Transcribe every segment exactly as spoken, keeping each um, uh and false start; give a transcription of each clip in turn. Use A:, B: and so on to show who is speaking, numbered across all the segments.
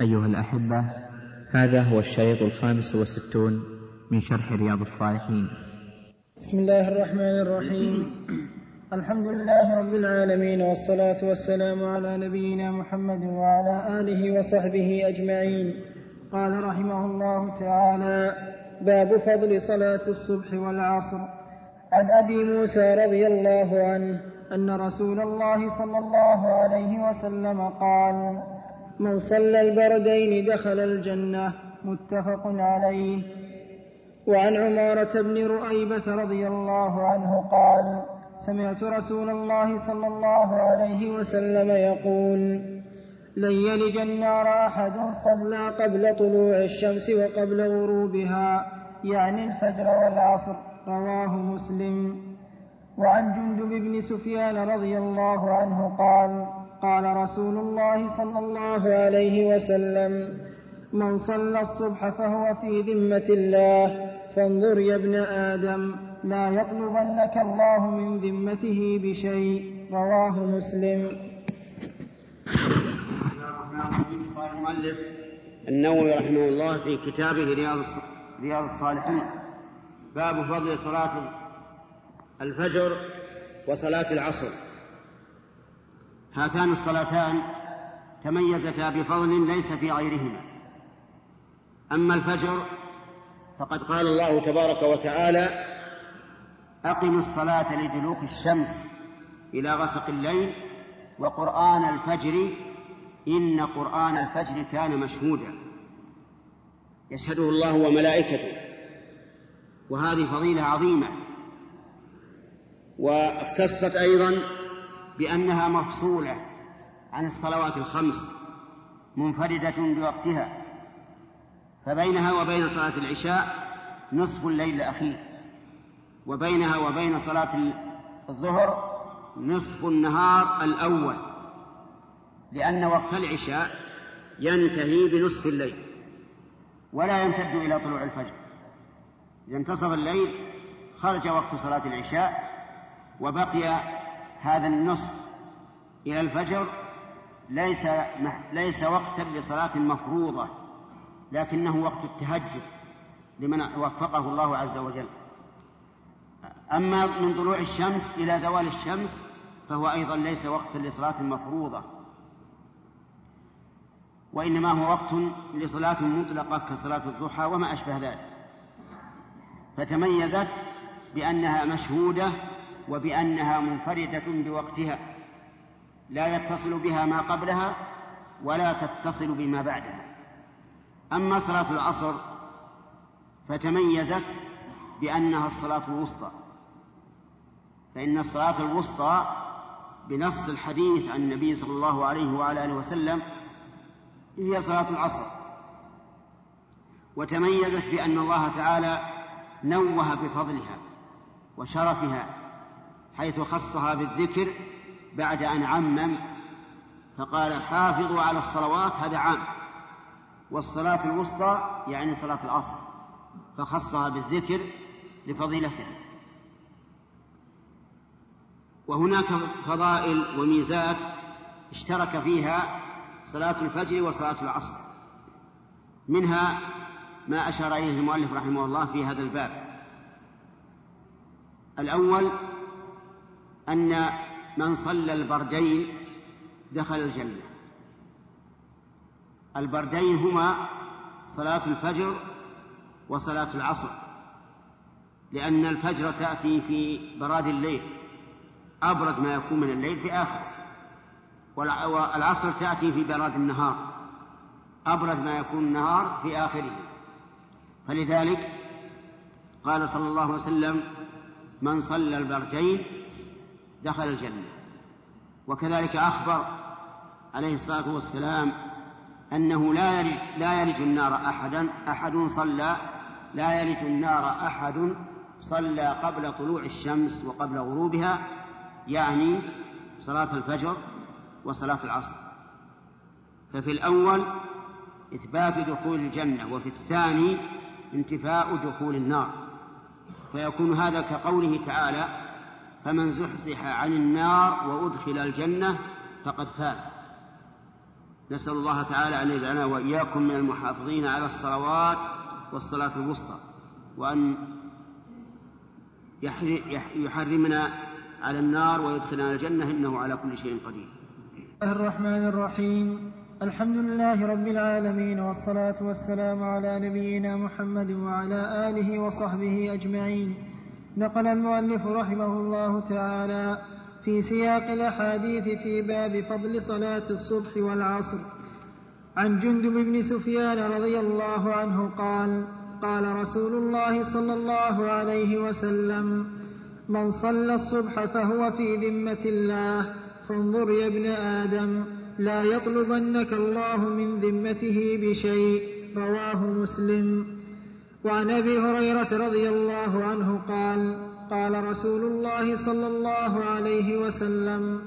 A: أيها الأحبة، هذا هو الشريط الخامس والستون من شرح رياض الصالحين.
B: بسم الله الرحمن الرحيم. الحمد لله رب العالمين، والصلاة والسلام على نبينا محمد وعلى آله وصحبه أجمعين. قال رحمه الله تعالى: باب فضل صلاة الصبح والعصر. عن أبي موسى رضي الله عنه أن رسول الله صلى الله عليه وسلم قال: من صلى البردين دخل الجنة. متفق عليه. وعن عمارة بن رؤيبة رضي الله عنه قال: سمعت رسول الله صلى الله عليه وسلم يقول: لن يلج النار أحد صلى قبل طلوع الشمس وقبل غروبها، يعني الفجر والعصر. رواه مسلم. وعن جندب بن سفيان رضي الله عنه قال: قال رسول الله صلى الله عليه وسلم: من صلى الصبح فهو في ذمة الله، فانظر يا ابن آدم لا يطلبنك الله من ذمته بشيء. رواه مسلم.
C: قال المؤلف النووي رحمه الله في كتابه رياض الصالحين: باب فضل صلاة الفجر وصلاة العصر. هاتان الصلاتان تميزتا بفضل ليس في غيرهما. أما الفجر فقد قال الله تبارك وتعالى: أقم الصلاة لدلوك الشمس إلى غسق الليل وقرآن الفجر إن قرآن الفجر كان مشهودا، يشهده الله وملائكته. وهذه فضيلة عظيمة. واختصت أيضا بأنها مفصولة عن الصلوات الخمس، منفردة بوقتها، فبينها وبين صلاة العشاء نصف الليل الأخير، وبينها وبين صلاة الظهر نصف النهار الأول، لأن وقت العشاء ينتهي بنصف الليل ولا يمتد إلى طلوع الفجر. إذا انتصف الليل خرج وقت صلاة العشاء، وبقي هذا النصف إلى الفجر ليس, ليس وقتا لصلاة مفروضة، لكنه وقت التهجد لمن وفقه الله عز وجل. أما من طلوع الشمس إلى زوال الشمس فهو أيضا ليس وقتا لصلاة مفروضة، وإنما هو وقت لصلاة مطلقة كصلاة الضحى وما أشبه ذلك. فتميزت بأنها مشهودة وبأنها منفردة بوقتها، لا يتصل بها ما قبلها ولا تتصل بما بعدها. أما صلاة العصر فتميزت بأنها الصلاة الوسطى، فإن الصلاة الوسطى بنص الحديث عن النبي صلى الله عليه وعلى آله وسلم هي صلاة العصر. وتميزت بأن الله تعالى نوه بفضلها وشرفها، حيث خصها بالذكر بعد أن عمم فقال: حافظوا على الصلوات، هذا عام، والصلاة الوسطى يعني صلاة العصر، فخصها بالذكر لفضيلتها. وهناك فضائل وميزات اشترك فيها صلاة الفجر وصلاة العصر، منها ما أشار إليه المؤلف رحمه الله في هذا الباب. الأول أن من صلى البردين دخل الجنة. البردين هما صلاة الفجر وصلاة العصر، لأن الفجر تأتي في براد الليل، أبرد ما يكون من الليل في آخر، والعصر تأتي في براد النهار، أبرد ما يكون النهار في آخره. فلذلك قال صلى الله عليه وسلم: من صلى البردين دخل الجنة. وكذلك أخبر عليه الصلاة والسلام أنه لا يلج, لا يلج النار أحدا أحد صلى لا يلج النار أحد صلى قبل طلوع الشمس وقبل غروبها، يعني صلاة الفجر وصلاة العصر. ففي الأول إثبات دخول الجنة، وفي الثاني انتفاء دخول النار، فيكون هذا كقوله تعالى: فمن زحزح عن النار وأدخل الجنة فقد فاز. نسأل الله تعالى أن يجعلنا وإياكم من المحافظين على الصلوات والصلاة الوسطى، وأن يحرمنا على النار ويدخلنا الجنة، إنه على كل شيء قدير.
B: الرحمن الرحيم. الحمد لله رب العالمين، والصلاة والسلام على نبينا محمد وعلى آله وصحبه أجمعين. نقل المؤلف رحمه الله تعالى في سياق الأحاديث في باب فضل صلاة الصبح والعصر عن جندب بن سفيان رضي الله عنه قال: قال رسول الله صلى الله عليه وسلم: من صلى الصبح فهو في ذمة الله، فانظر يا ابن آدم لا يطلبنك الله من ذمته بشيء. رواه مسلم. وعن أبي هريرة رضي الله عنه قال: قال رسول الله صلى الله عليه وسلم: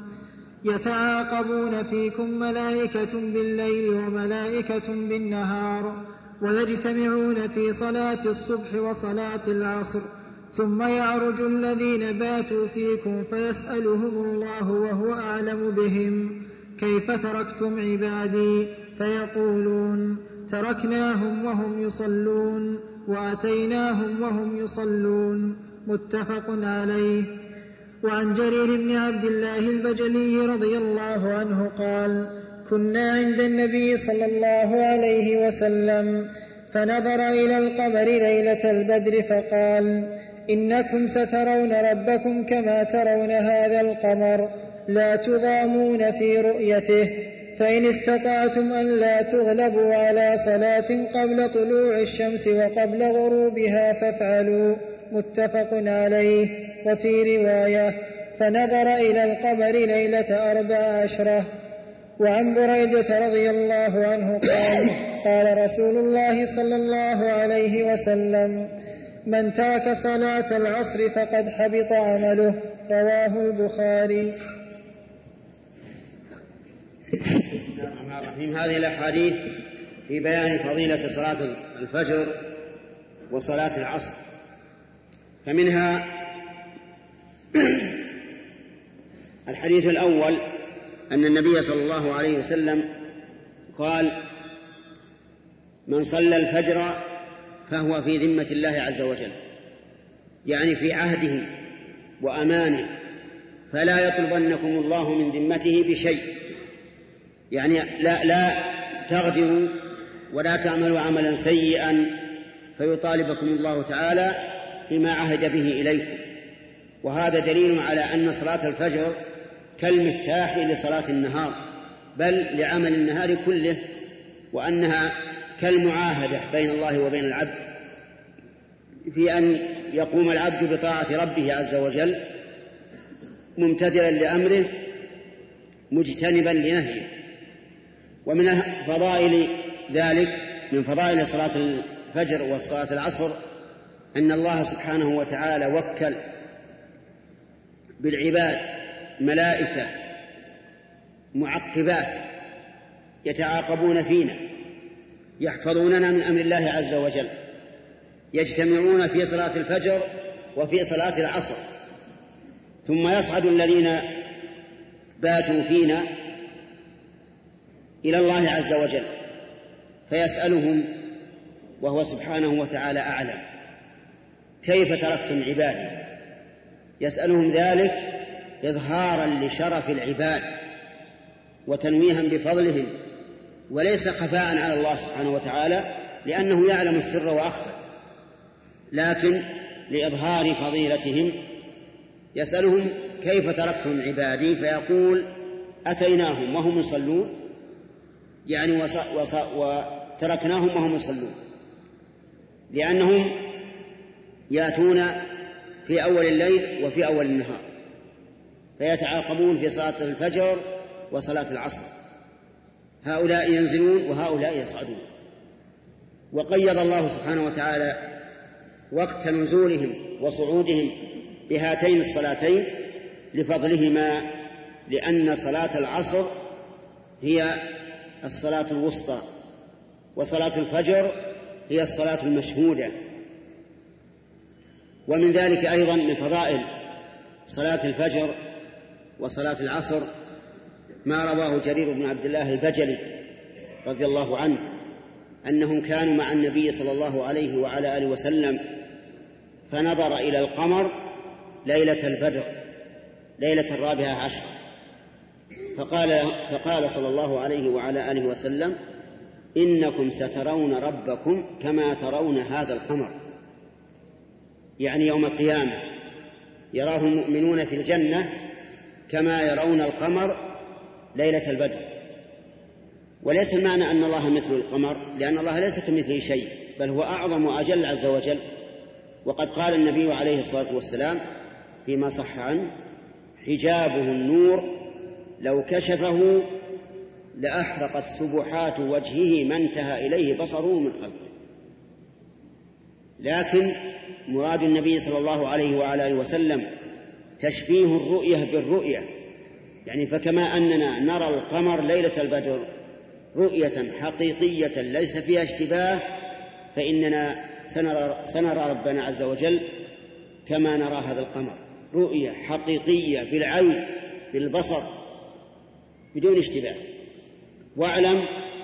B: يتعاقبون فيكم ملائكة بالليل وملائكة بالنهار، ويجتمعون في صلاة الصبح وصلاة العصر، ثم يعرج الذين باتوا فيكم فيسألهم الله وهو أعلم بهم: كيف تركتم عبادي؟ فيقولون: تركناهم وهم يصلون وأتيناهم وهم يصلون. متفق عليه. وعن جرير بن عبد الله البجلي رضي الله عنه قال: كنا عند النبي صلى الله عليه وسلم فنظر إلى القمر ليلة البدر فقال: إنكم سترون ربكم كما ترون هذا القمر، لا تضامون في رؤيته، فإن استطعتم أن لا تغلبوا على صلاة قبل طلوع الشمس وقبل غروبها فافعلوا. متفق عليه. وفي رواية: فنظر إلى القمر ليلة أربع عشرة. وعن بريدة رضي الله عنه قال: قال رسول الله صلى الله عليه وسلم: من ترك صلاة العصر فقد حبط عمله. رواه البخاري.
C: الرحمن الرحيم. هذه الأحاديث في بيان فضيلة صلاة الفجر وصلاة العصر، فمنها الحديث الأول أن النبي صلى الله عليه وسلم قال: من صلى الفجر فهو في ذمة الله عز وجل، يعني في عهده وأمانه، فلا يطلبنكم الله من ذمته بشيء، يعني لا, لا تغدروا ولا تعملوا عملا سيئا فيطالبكم الله تعالى فيما عهد به إليكم. وهذا دليل على أن صلاة الفجر كالمفتاح لصلاة النهار، بل لعمل النهار كله، وأنها كالمعاهدة بين الله وبين العبد في أن يقوم العبد بطاعة ربه عز وجل ممتثلا لأمره مجتنبا لنهيه. ومن فضائل ذلك، من فضائل صلاة الفجر وصلاة العصر، أن الله سبحانه وتعالى وكل بالعباد ملائكة معقبات يتعاقبون فينا يحفظوننا من أمر الله عز وجل، يجتمعون في صلاة الفجر وفي صلاة العصر، ثم يصعد الذين باتوا فينا إلى الله عز وجل فيسألهم وهو سبحانه وتعالى أعلم: كيف تركتم عبادي؟ يسألهم ذلك إظهارا لشرف العباد وتنويها بفضلهم، وليس خفاء على الله سبحانه وتعالى لأنه يعلم السر وأخفى، لكن لإظهار فضيلتهم. يسألهم: كيف تركتم عبادي؟ فيقول: أتيناهم وهم يصلون، يعني وص... وص... وتركناهم وهم يصلون، لأنهم يأتون في أول الليل وفي أول النهار، فيتعاقبون في صلاة الفجر وصلاة العصر، هؤلاء ينزلون وهؤلاء يصعدون. وقيض الله سبحانه وتعالى وقت نزولهم وصعودهم بهاتين الصلاتين لفضلهما، لأن صلاة العصر هي الصلاة الوسطى، وصلاة الفجر هي الصلاة المشهودة. ومن ذلك أيضا من فضائل صلاة الفجر وصلاة العصر ما رواه جرير بن عبد الله البجلي رضي الله عنه أنهم كانوا مع النبي صلى الله عليه وعلى آله وسلم فنظر إلى القمر ليلة البدر ليلة الرابعة عشر، فقال, فقال صلى الله عليه وعلى آله وسلم: إنكم سترون ربكم كما ترون هذا القمر، يعني يوم القيامة يراه المؤمنون في الجنة كما يرون القمر ليلة البدر. وليس المعنى أن الله مثل القمر، لأن الله ليس كمثله شيء، بل هو أعظم وأجل عز وجل. وقد قال النبي عليه الصلاة والسلام فيما صح عنه: حجابه النور لو كشفه لأحرقت سبحات وجهه ما انتهى إليه بصره من خلقه. لكن مراد النبي صلى الله عليه وعلى آله وسلم تشبيه الرؤية بالرؤية، يعني فكما أننا نرى القمر ليلة البدر رؤية حقيقية ليس فيها اشتباه، فإننا سنرى, سنرى ربنا عز وجل كما نرى هذا القمر، رؤية حقيقية بالعين بالبصر بدون اشتباه. واعلم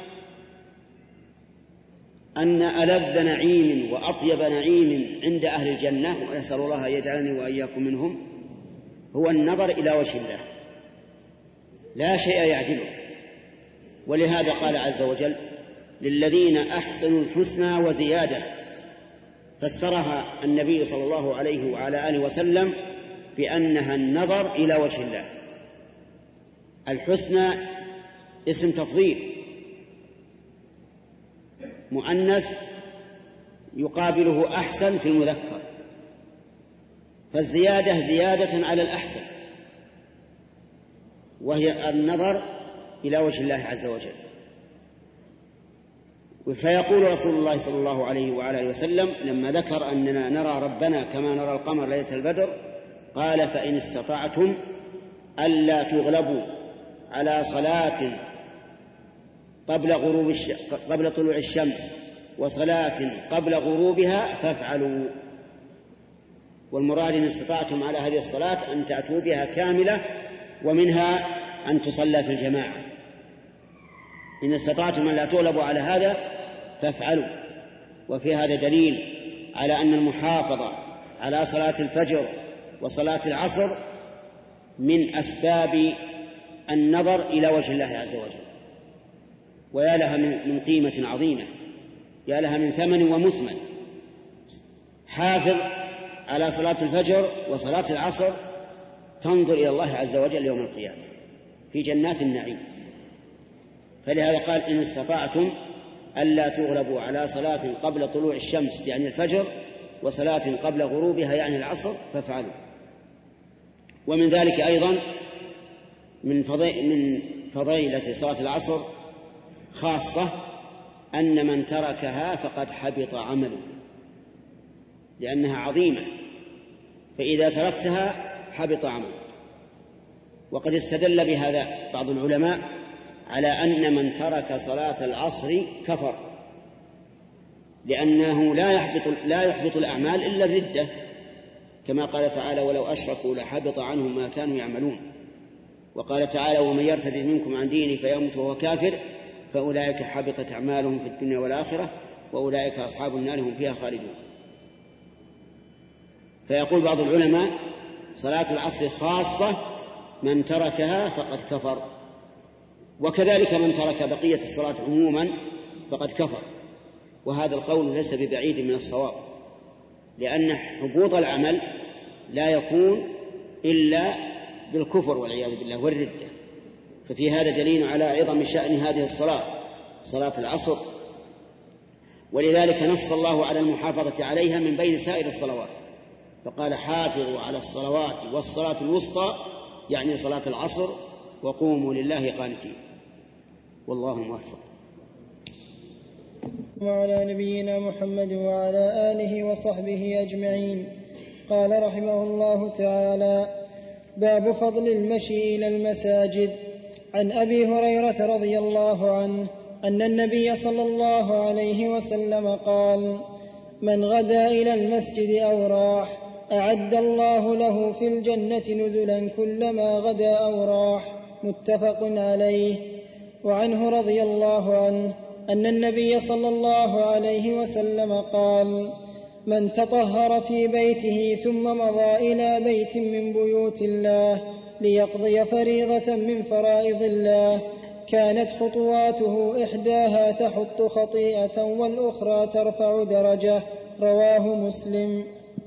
C: أن ألذ نعيم وأطيب نعيم عند أهل الجنة، وأسأل الله أن يجعلني وإياكم منهم، هو النظر إلى وجه الله، لا شيء يعدله. ولهذا قال عز وجل: للذين أحسنوا الحسنى وزيادة، فسرها النبي صلى الله عليه وعلى آله وسلم بأنها النظر إلى وجه الله. الحسنى اسم تفضيل مؤنث يقابله أحسن في المذكر، فالزيادة زيادة على الأحسن، وهي النظر إلى وجه الله عز وجل. فيقول رسول الله صلى الله عليه وعلى آله وسلم لما ذكر أننا نرى ربنا كما نرى القمر ليلة البدر، قال: فإن استطعتم ألا تغلبوا على صلاة قبل غروب الش... قبل طلوع الشمس وصلاة قبل غروبها فافعلوا. والمراد إن استطعتم على هذه الصلاة أن تأتوا بها كاملة، ومنها أن تصلى في الجماعة. إن استطعتم أن لا تغلبوا على هذا فافعلوا. وفي هذا دليل على أن المحافظة على صلاة الفجر وصلاة العصر من أسباب النظر إلى وجه الله عز وجل، ويا لها من قيمة عظيمة، يا لها من ثمن ومثمن. حافظ على صلاة الفجر وصلاة العصر تنظر إلى الله عز وجل يوم القيامة في جنات النعيم. فلهذا قال: إن استطعتم ألا تغلبوا على صلاة قبل طلوع الشمس يعني الفجر وصلاة قبل غروبها يعني العصر فافعلوا. ومن ذلك أيضا من فضيلة صلاة العصر خاصة أن من تركها فقد حبط عمله، لأنها عظيمة، فإذا تركتها حبط عمله. وقد استدل بهذا بعض العلماء على أن من ترك صلاة العصر كفر، لأنه لا يحبط, لا يحبط الأعمال إلا الردة، كما قال تعالى: ولو أشركوا لحبط عنهم ما كانوا يعملون. وقال تعالى: ومن يرتد منكم عن دينه فيمت وهو كافر فأولئك حبطت أعمالهم في الدنيا والآخرة وأولئك أصحاب النار هم فيها خالدون. فيقول بعض العلماء: صلاة العصر خاصة، من تركها فقد كفر، وكذلك من ترك بقية الصلاة عموما فقد كفر. وهذا القول ليس ببعيد من الصواب، لأن حبوط العمل لا يكون إلا بالكفر والعياذ بالله والردة. ففي هذا دليل على عظم شأن هذه الصلاة، صلاة العصر، ولذلك نص الله على المحافظة عليها من بين سائر الصلوات، فقال: حافظوا على الصلوات والصلاة الوسطى، يعني صلاة العصر، وقوموا لله قانتين. والله موفق.
B: وعلى نبينا محمد وعلى آله وصحبه أجمعين. قال رحمه الله تعالى: باب فضل المشي إلى المساجد. عن أبي هريرة رضي الله عنه أن النبي صلى الله عليه وسلم قال: من غدا إلى المسجد أو راح أعد الله له في الجنة نزلا كلما غدا أو راح. متفق عليه. وعنه رضي الله عنه أن النبي صلى الله عليه وسلم قال: من تطهر في بيته ثم مضى إلى بيت من بيوت الله ليقضي فريضة من فرائض الله كانت خطواته إحداها تحط خطيئة والأخرى ترفع درجة. رواه مسلم.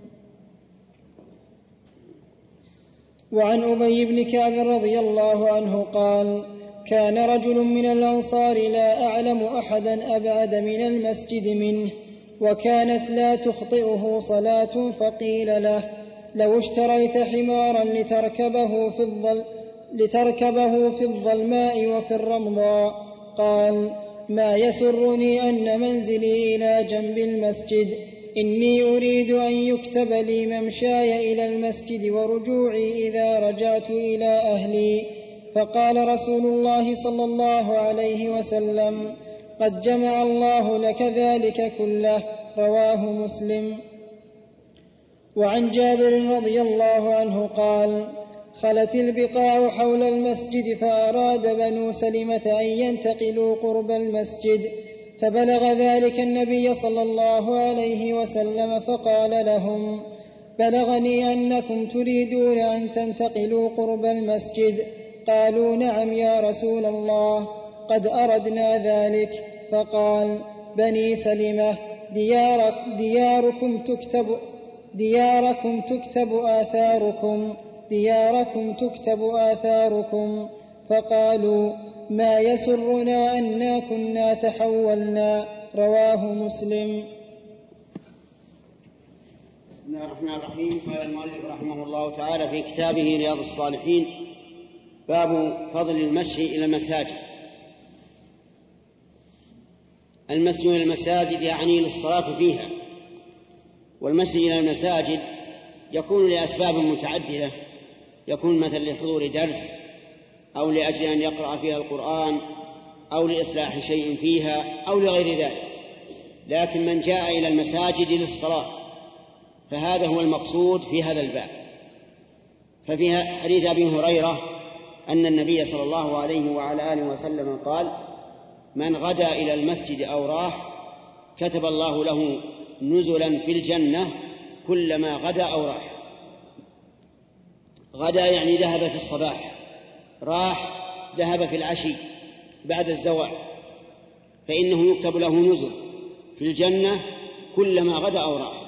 B: وعن أبي بن كعب رضي الله عنه قال: كان رجل من الأنصار لا أعلم أحدا أبعد من المسجد منه، وكانت لا تخطئه صلاة، فقيل له: لو اشتريت حمارا لتركبه في الظل لتركبه في الظلماء وفي الرمضاء، قال: ما يسرني أن منزلي إلى جنب المسجد، إني أريد أن يكتب لي ممشاي إلى المسجد ورجوعي إذا رجعت إلى أهلي. فقال رسول الله صلى الله عليه وسلم: قد جمع الله لك ذلك كله. رواه مسلم. وعن جابر رضي الله عنه قال: خلت البقاع حول المسجد، فأراد بنو سلمة أن ينتقلوا قرب المسجد، فبلغ ذلك النبي صلى الله عليه وسلم فقال لهم: بلغني أنكم تريدون أن تنتقلوا قرب المسجد. قالوا: نعم يا رسول الله، قد أردنا ذلك. فقال: بني سلمة ديارك دياركم تكتب دياركم تكتب آثاركم دياركم تكتب آثاركم. فقالوا: ما يسرنا أنا كنا تحولنا. رواه مسلم.
C: بسم الله الرحمن الرحيم. قال المؤلف رحمه الله تعالى في كتابه رياض الصالحين: باب فضل المشي إلى المساجد. المشي إلى المساجد يعني للصلاة فيها، والمشي إلى المساجد يكون لأسباب متعددة، يكون مثلا لحضور درس، أو لأجل أن يقرأ فيها القرآن، أو لإصلاح شيء فيها، أو لغير ذلك. لكن من جاء إلى المساجد للصلاة فهذا هو المقصود في هذا الباب. ففي حديث أبي هريرة أن النبي صلى الله عليه وعلى آله وسلم قال: من غدا إلى المسجد أو راح كتب الله له نزلا في الجنة كلما غدا أو راح. غدا يعني ذهب في الصباح، راح ذهب في العشي بعد الزوال، فإنه يكتب له نزل في الجنة كلما غدا أو راح.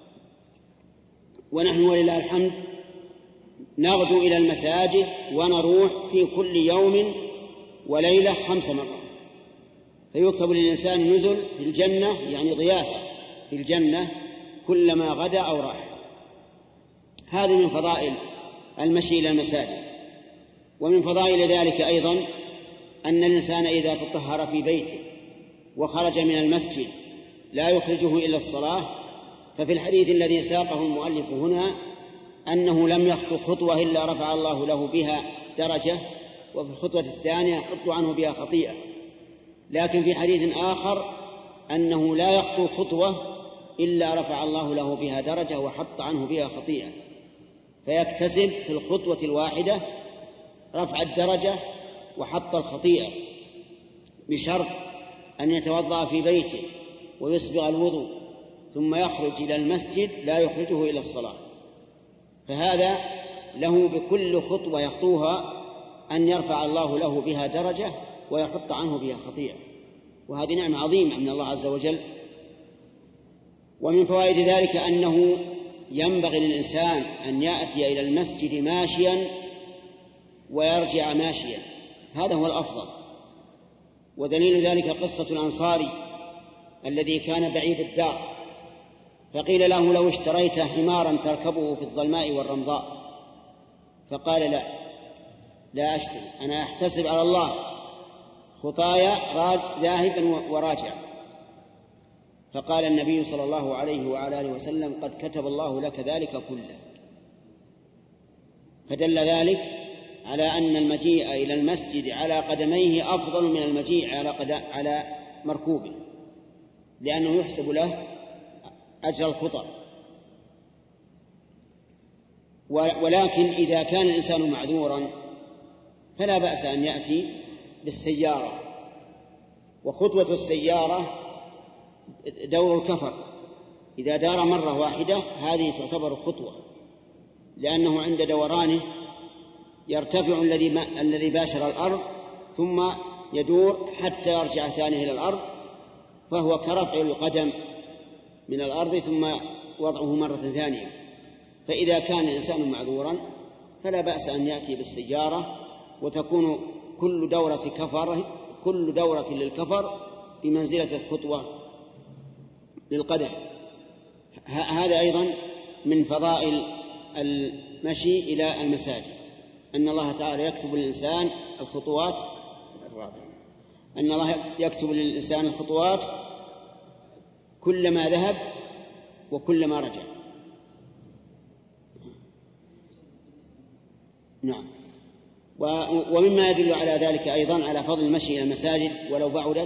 C: ونحن ولله الحمد نغدو إلى المساجد ونروح في كل يوم وليلة خمس مرات، فيكتب للإنسان نزل في الجنة يعني ضيافة في الجنة كلما غدا أو راح. هذه من فضائل المشي إلى المساجد. ومن فضائل ذلك أيضا أن الإنسان إذا تطهر في بيته وخرج من المسجد لا يخرجه إلا الصلاة، ففي الحديث الذي ساقه المؤلف هنا أنه لم يخطو خطوة إلا رفع الله له بها درجة، وفي الخطوة الثانية يحط عنه بها خطيئة. لكن في حديث آخر أنه لا يخطو خطوة إلا رفع الله له بها درجة وحط عنه بها خطيئة، فيكتسب في الخطوة الواحدة رفع الدرجة وحط الخطيئة، بشرط أن يتوضأ في بيته ويسبغ الوضوء ثم يخرج إلى المسجد لا يخرجه إلى الصلاة. فهذا له بكل خطوة يخطوها أن يرفع الله له بها درجة ويحط عنه بها خطيئة، وهذه نعمة عظيمة من الله عز وجل. ومن فوائد ذلك أنه ينبغي للإنسان أن يأتي إلى المسجد ماشيا ويرجع ماشيا، هذا هو الأفضل. ودليل ذلك قصة الأنصاري الذي كان بعيد الدار، فقيل له: لو اشتريت حمارا تركبه في الظلماء والرمضاء، فقال: لا لا أشتري، أنا أحتسب على الله خطايا ذاهبا وراجع. فقال النبي صلى الله عليه وعلى آله وسلم: قد كتب الله لك ذلك كله. فدل ذلك على أن المجيء إلى المسجد على قدميه أفضل من المجيء على, على مركوبه، لأنه يحسب له أجر الخطى. ولكن إذا كان الإنسان معذورا فلا بأس أن يأتي بالسيارة، وخطوة السيارة دور الكفر، إذا دار مرة واحدة هذه تعتبر خطوة، لأنه عند دورانه يرتفع الذي الذي باشر الأرض ثم يدور حتى يرجع ثانية إلى الأرض، فهو كرفع القدم من الأرض ثم وضعه مرة ثانية. فإذا كان الإنسان معذورا فلا بأس أن يأتي بالسيارة، وتكون كل دورة كفر كل دورة للكفر بمنزلة الخطوة للقدم. هذا أيضا من فضائل المشي إلى المساجد، أن الله تعالى يكتب للإنسان الخطوات الرابعة أن الله يكتب للإنسان الخطوات كلما ذهب وكلما رجع. نعم. ومما يدل على ذلك أيضا على فضل المشي إلى المساجد ولو بعدت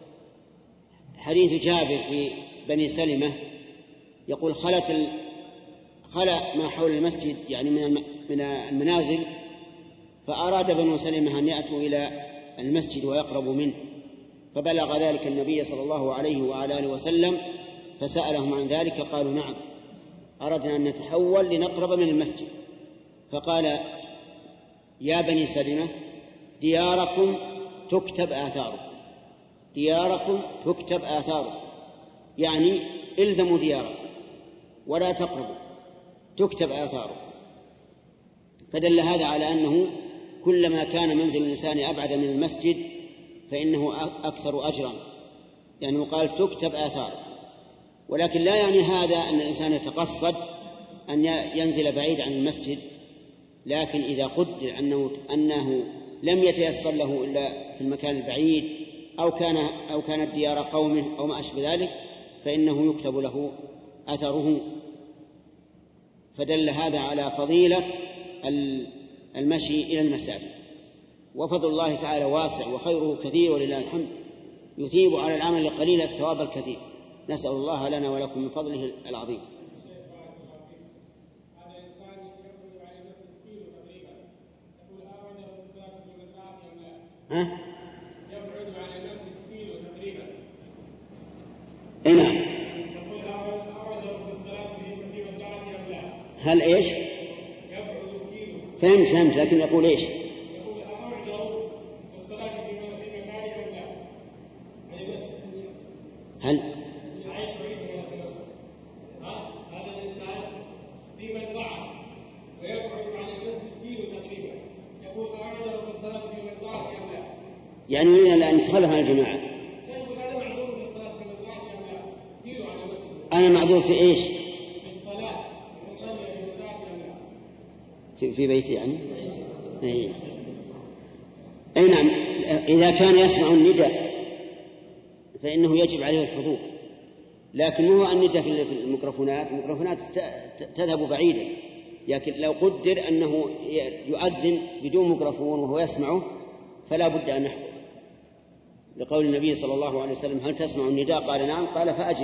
C: حديث جابر في بني سلمة يقول خلت خلأ ما حول المسجد يعني من المنازل، فأراد بنو سلمة أن يأتوا إلى المسجد ويقربوا منه، فبلغ ذلك النبي صلى الله عليه وعلى آله وسلم فسألهم عن ذلك، قالوا نعم أردنا أن نتحول لنقرب من المسجد. فقال يا بني سلمة دياركم تكتب آثاركم، دياركم تكتب آثاركم، يعني إلزموا دياركم ولا تقربوا، تكتب آثاركم. فدل هذا على أنه كلما كان منزل الإنسان أبعد من المسجد فإنه أكثر أجرا، يعني قال تكتب آثاركم. ولكن لا يعني هذا أن الإنسان يتقصد أن ينزل بعيد عن المسجد، لكن إذا قدر أنه, أنه لم يتيسر له إلا في المكان البعيد أو كان أو كانت ديار قومه أو ما أشبه ذلك فإنه يكتب له أثره. فدل هذا على فضيلة المشي إلى المساجد، وفضل الله تعالى واسع وخيره كثير ولله الحمد، يثيب على العمل القليل الثواب الكثير. نسأل الله لنا ولكم من فضله العظيم. ها؟ يبعد عن المسجد كيلو تقريبا. اي نعم. يقول أعود في الصلاة في مساعد أم لا؟ هل ايش؟ يبعد كيلو. فهمت فهمت لكن يقول ايش؟ يقول أعود في الصلاة في مكان أم لا؟ هل؟ هذا الإنسان في مزرعة ويبعد عن المسجد كيلو تقريبا، يقول أعود في الصلاة في مزرعة أم لا؟ يعني يريد أن يتخلف عن الجماعة. أنا معذور في إيش؟ في, في بيتي يعني. أي. أي نعم. إذا كان يسمع النداء فإنه يجب عليه الحضور، لكن هو النداء في الميكروفونات الميكروفونات تذهب بعيدا، لكن لو قدر أنه يؤذن بدون ميكروفون وهو يسمعه فلا بد أن نحضر، لقول النبي صلى الله عليه وسلم هل تسمع النداء؟ قال نعم، قال فأجب.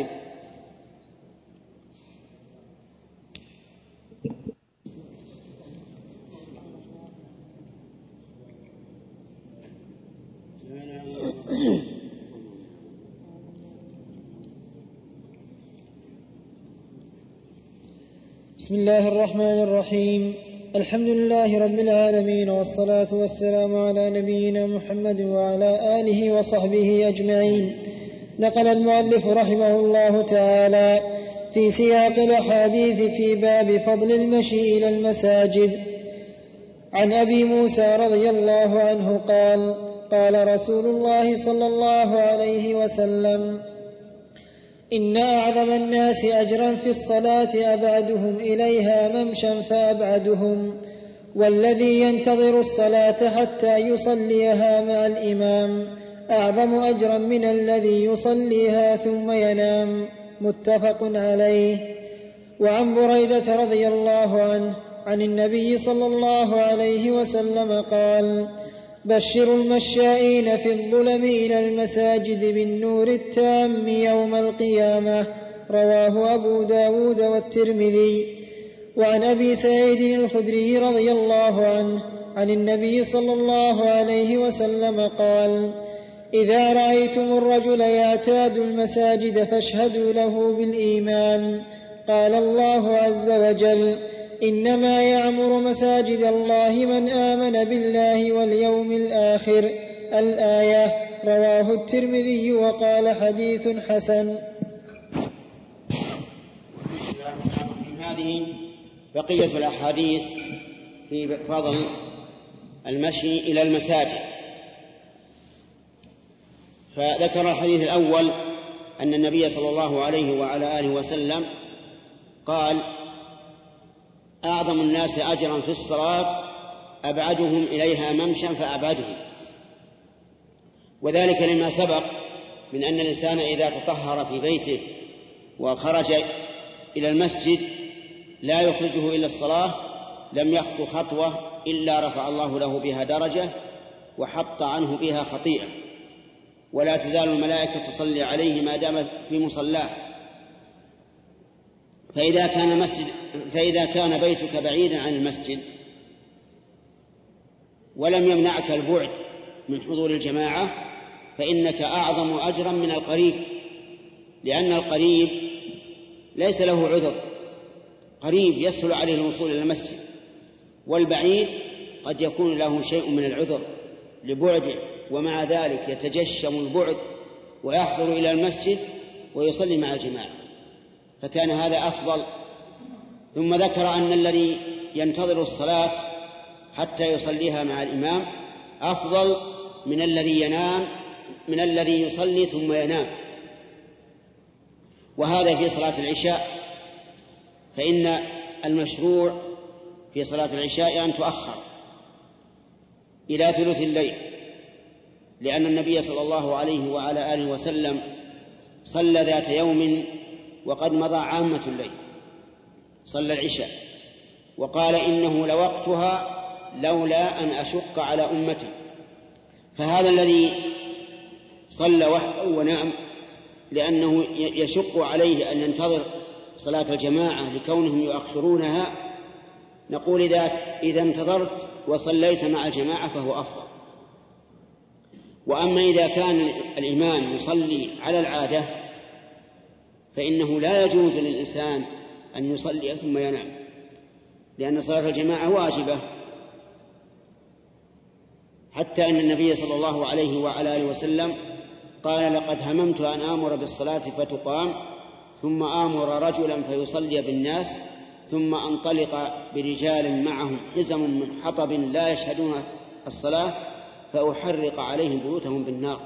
B: بسم الله الرحمن الرحيم. الحمد لله رب العالمين، والصلاة والسلام على نبينا محمد وعلى آله وصحبه أجمعين. نقل المؤلف رحمه الله تعالى في سياق الأحاديث في باب فضل المشي إلى المساجد عن أبي موسى رضي الله عنه قال قال رسول الله صلى الله عليه وسلم إن أعظم الناس أجرا في الصلاة أبعدهم إليها ممشا فأبعدهم، والذي ينتظر الصلاة حتى يصليها مع الإمام أعظم أجرا من الذي يصليها ثم ينام. متفق عليه. وعن بريدة رضي الله عنه عن النبي صلى الله عليه وسلم قال بشروا المشائين في الظلم إلى المساجد بالنور التام يوم القيامة. رواه أبو داود والترمذي. وعن أبي سعيد الخدري رضي الله عنه عن النبي صلى الله عليه وسلم قال: إذا رأيتم الرجل يعتاد المساجد فاشهدوا له بالإيمان. قال الله عز وجل: إنما يعمر مساجد الله من آمن بالله واليوم الآخر. الآية. رواه الترمذي وقال حديث حسن.
C: هذه بقية الأحاديث في فضل المشي إلى المساجد. فذكر الحديث الأول أن النبي صلى الله عليه وعلى آله وسلم قال: أعظم الناس أجرا في الصلاة أبعدهم إليها ممشا فأبعدهم، وذلك لما سبق من أن الإنسان إذا تطهر في بيته وخرج إلى المسجد لا يخرجه إلا الصلاة لم يخطو خطوة إلا رفع الله له بها درجة وحط عنه بها خطيئة، ولا تزال الملائكة تصلي عليه ما دام في مصلاه. فإذا كان, مسجد فإذا كان بيتك بعيدا عن المسجد ولم يمنعك البعد من حضور الجماعة فإنك أعظم أجرا من القريب، لأن القريب ليس له عذر، قريب يسهل عليه الوصول إلى المسجد، والبعيد قد يكون له شيء من العذر لبعده، ومع ذلك يتجشم البعد ويحضر إلى المسجد ويصلي مع الجماعة، فكان هذا أفضل. ثم ذكر أن الذي ينتظر الصلاة حتى يصليها مع الإمام أفضل من الذي ينام من الذي يصلي ثم ينام. وهذا في صلاة العشاء، فإن المشروع في صلاة العشاء أن تؤخر إلى ثلث الليل، لأن النبي صلى الله عليه وعلى آله وسلم صلى ذات يوم وقد مضى عامة الليل، صلى العشاء وقال: إنه لوقتها لولا أن أشق على أمتي. فهذا الذي صلى وحده ونام لأنه يشق عليه أن ينتظر صلاة الجماعة لكونهم يؤخرونها، نقول إذا إذا انتظرت وصليت مع الجماعة فهو أفضل. وأما إذا كان الإمام يصلي على العادة فإنه لا يجوز للإنسان أن يصلي ثم ينام، لأن صلاة الجماعة واجبة، حتى أن النبي صلى الله عليه وعلى آله وسلم قال: لقد هممت أن آمر بالصلاة فتقام ثم آمر رجلا فيصلي بالناس ثم أنطلق برجال معهم حزم من حطب لا يشهدون الصلاة فأحرق عليهم بيوتهم بالنار.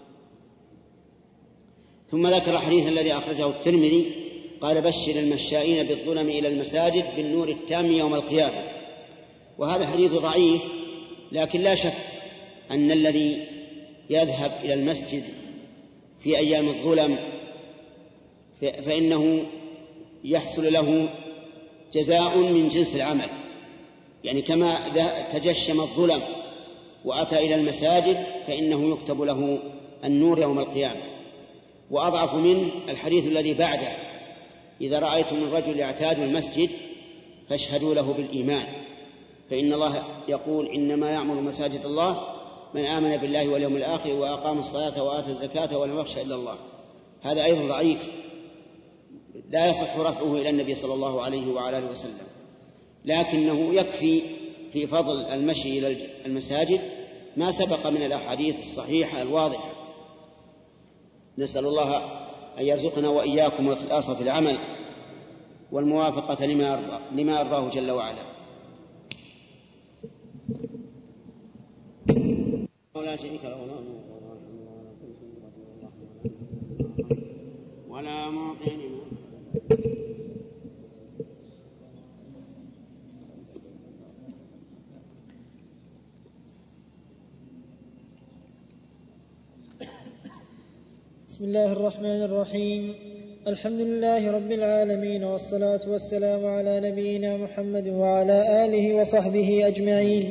C: ثم ذكر الحديث الذي أخرجه الترمذي قال: بشر المشائين بالظلم إلى المساجد بالنور التام يوم القيامة. وهذا حديث ضعيف، لكن لا شك أن الذي يذهب إلى المسجد في أيام الظلم فإنه يحصل له جزاء من جنس العمل، يعني كما تجشم الظلم وأتى إلى المساجد فإنه يكتب له النور يوم القيامة. وأضعف من الحديث الذي بعده: إذا رأيتم الرجل يعتاد المسجد فاشهدوا له بالإيمان، فإن الله يقول: إنما يعمر مساجد الله من آمن بالله واليوم الآخر وأقام الصلاة وآتى الزكاة ولم يخشى إلا الله. هذا أيضا ضعيف، لا يصح رفعه إلى النبي صلى الله عليه وعلى آله وسلم، لكنه يكفي في فضل المشي إلى المساجد ما سبق من الأحاديث الصحيحة الواضحة. نسأل الله أن يرزقنا وإياكم الإخلاص في العمل والموافقة لما يرضاه جل وعلا. ولا شريك له ولا معطي لما
B: بسم الله الرحمن الرحيم. الحمد لله رب العالمين، والصلاة والسلام على نبينا محمد وعلى آله وصحبه أجمعين.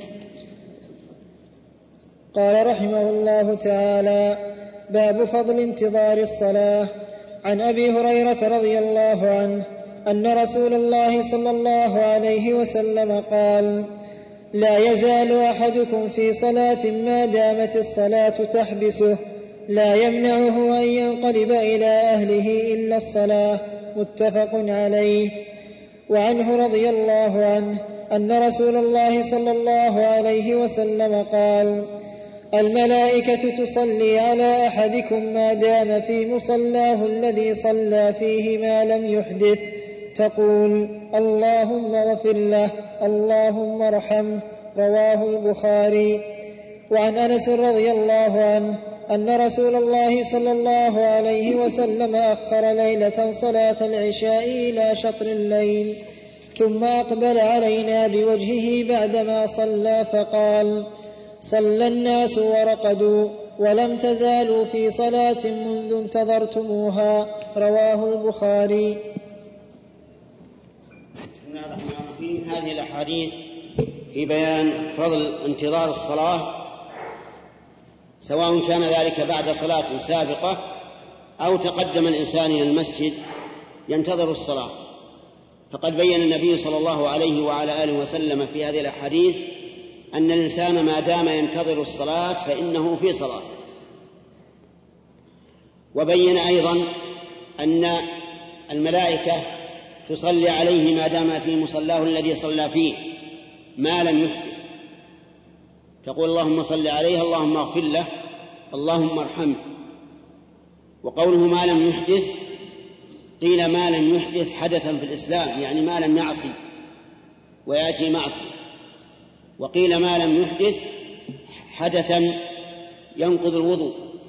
B: قال رحمه الله تعالى: باب فضل انتظار الصلاة. عن أبي هريرة رضي الله عنه أن رسول الله صلى الله عليه وسلم قال: لا يزال أحدكم في صلاة ما دامت الصلاة تحبسه لا يمنعه أن ينقلب إلى أهله إلا الصلاة. متفق عليه. وعنه رضي الله عنه أن رسول الله صلى الله عليه وسلم قال: الملائكة تصلي على أحدكم ما دام في مصلاه الذي صلى فيه ما لم يحدث، تقول: اللهم اغفر له، اللهم ارحمه. رواه البخاري. وعن أنس رضي الله عنه أن رسول الله صلى الله عليه وسلم أخر ليلة صلاة العشاء إلى شطر الليل، ثم أقبل علينا بوجهه بعدما صلى فقال: صلى الناس ورقدوا ولم تزالوا في صلاة منذ انتظرتموها. رواه البخاري.
C: بسم الله الرحمن الرحيم. هذه الأحاديث في بيان فضل انتظار الصلاة، سواء كان ذلك بعد صلاة سابقة أو تقدم الإنسان إلى المسجد ينتظر الصلاة. فقد بين النبي صلى الله عليه وعلى آله وسلم في هذه الأحاديث أن الإنسان ما دام ينتظر الصلاة فإنه في صلاة. وبين أيضا أن الملائكة تصلي عليه ما دام في مصلاه الذي صلى فيه ما لم يحدث، تقول: اللهم صل عليه، اللهم اغفر له، اللهم ارحمه. وقوله ما لم يحدث، قيل ما لم يحدث حدثا في الإسلام، يعني ما لم يعصي ويأتي معصي، وقيل ما لم يحدث حدثا ينقض الوضوء،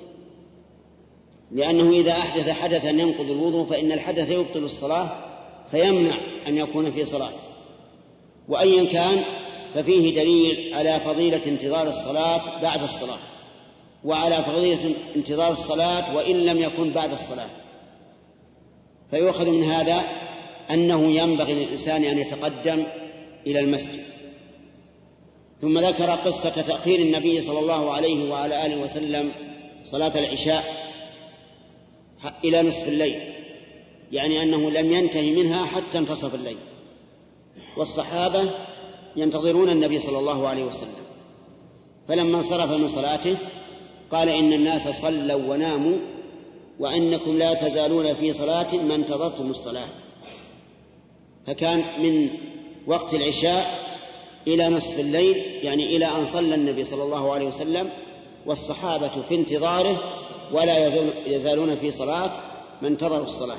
C: لأنه إذا أحدث حدثا ينقض الوضوء فإن الحدث يبطل الصلاة فيمنع أن يكون في صلاة. وأيا كان ففيه دليل على فضيلة انتظار الصلاة بعد الصلاة، وعلى فضيلة انتظار الصلاة وإن لم يكن بعد الصلاة. فيؤخذ من هذا أنه ينبغي للإنسان أن يتقدم إلى المسجد. ثم ذكر قصة تأخير النبي صلى الله عليه وعلى آله وسلم صلاة العشاء إلى نصف الليل، يعني أنه لم ينتهي منها حتى انتصف الليل، والصحابة ينتظرون النبي صلى الله عليه وسلم. فلما انصرف من صلاته قال: إن الناس صلوا وناموا وإنكم لا تزالون في صلاة ما انتظرتم الصلاة. فكان من وقت العشاء إلى نصف الليل، يعني إلى أن صلى النبي صلى الله عليه وسلم، والصحابة في انتظاره ولا يزالون في صلاة ما انتظروا الصلاة.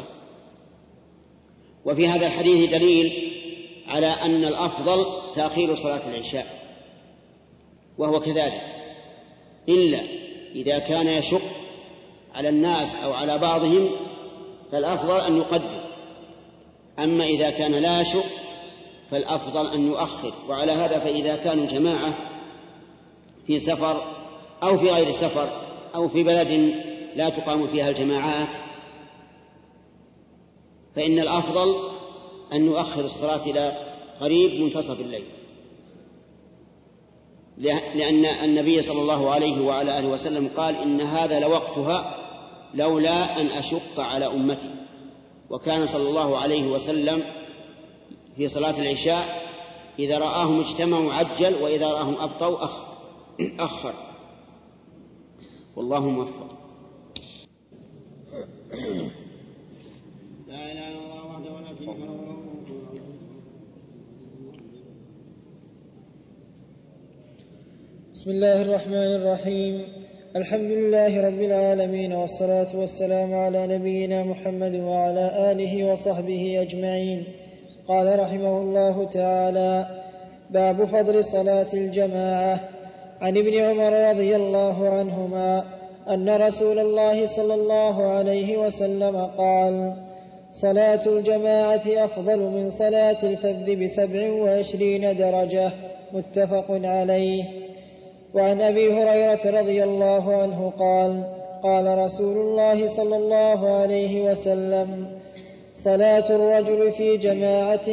C: وفي هذا الحديث دليل على أن الأفضل تأخير صلاة العشاء، وهو كذلك، إلا إذا كان يشق على الناس أو على بعضهم فالأفضل أن يقدم، أما إذا كان لا يشق فالأفضل أن يؤخر. وعلى هذا فإذا كانوا جماعة في سفر أو في غير سفر أو في بلد لا تقام فيها الجماعات فإن الأفضل أن يؤخر الصلاة إلى قريب منتصف الليل، لأن النبي صلى الله عليه وعلى آله وسلم قال: إن هذا لوقتها لولا أن أشق على أمتي. وكان صلى الله عليه وسلم في صلاة العشاء إذا رآهم اجتمعوا عجل، وإذا رآهم أبطوا أخر. والله موفق. لا إله إلا الله وحده ولا شريك له.
B: بسم الله الرحمن الرحيم. الحمد لله رب العالمين، والصلاة والسلام على نبينا محمد وعلى آله وصحبه أجمعين. قال رحمه الله تعالى: باب فضل صلاة الجماعة. عن ابن عمر رضي الله عنهما أن رسول الله صلى الله عليه وسلم قال: صلاة الجماعة أفضل من صلاة الفذ بسبع وعشرين درجة. متفق عليه. وعن أبي هريرة رضي الله عنه قال: قال رسول الله صلى الله عليه وسلم: صلاة الرجل في جماعة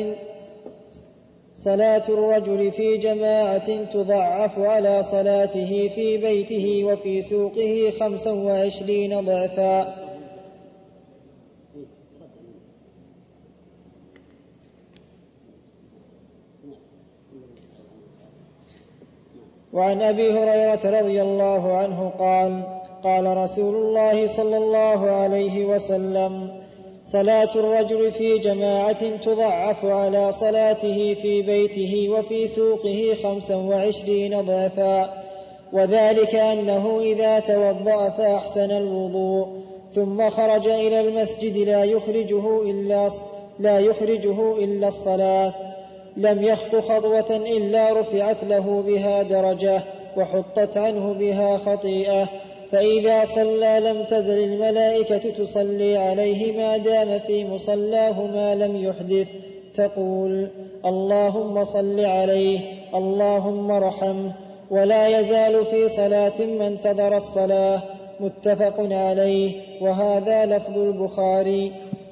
B: صلاة الرجل في جماعة تضعف على صلاته في بيته وفي سوقه خمسا وعشرين ضعفا. وعن أبي هريرة رضي الله عنه قال قال رسول الله صلى الله عليه وسلم: صلاة الرجل في جماعة تضعف على صلاته في بيته وفي سوقه خمسا وعشرين ضعفا، وذلك أنه إذا توضأ فأحسن الوضوء ثم خرج إلى المسجد لا يخرجه إلا, لا يخرجه إلا الصلاة لم يخط خطوة إلا رفعت له بها درجة وحطت عنه بها خطيئة، فإذا صلى لم تزل الملائكة تصلي عليه ما دام في مصلاه ما لم يحدث، تقول: اللهم صل عليه، اللهم ارحمه، ولا يزال في صلاة ما انتظر الصلاة. متفق عليه، وهذا لفظ البخاري.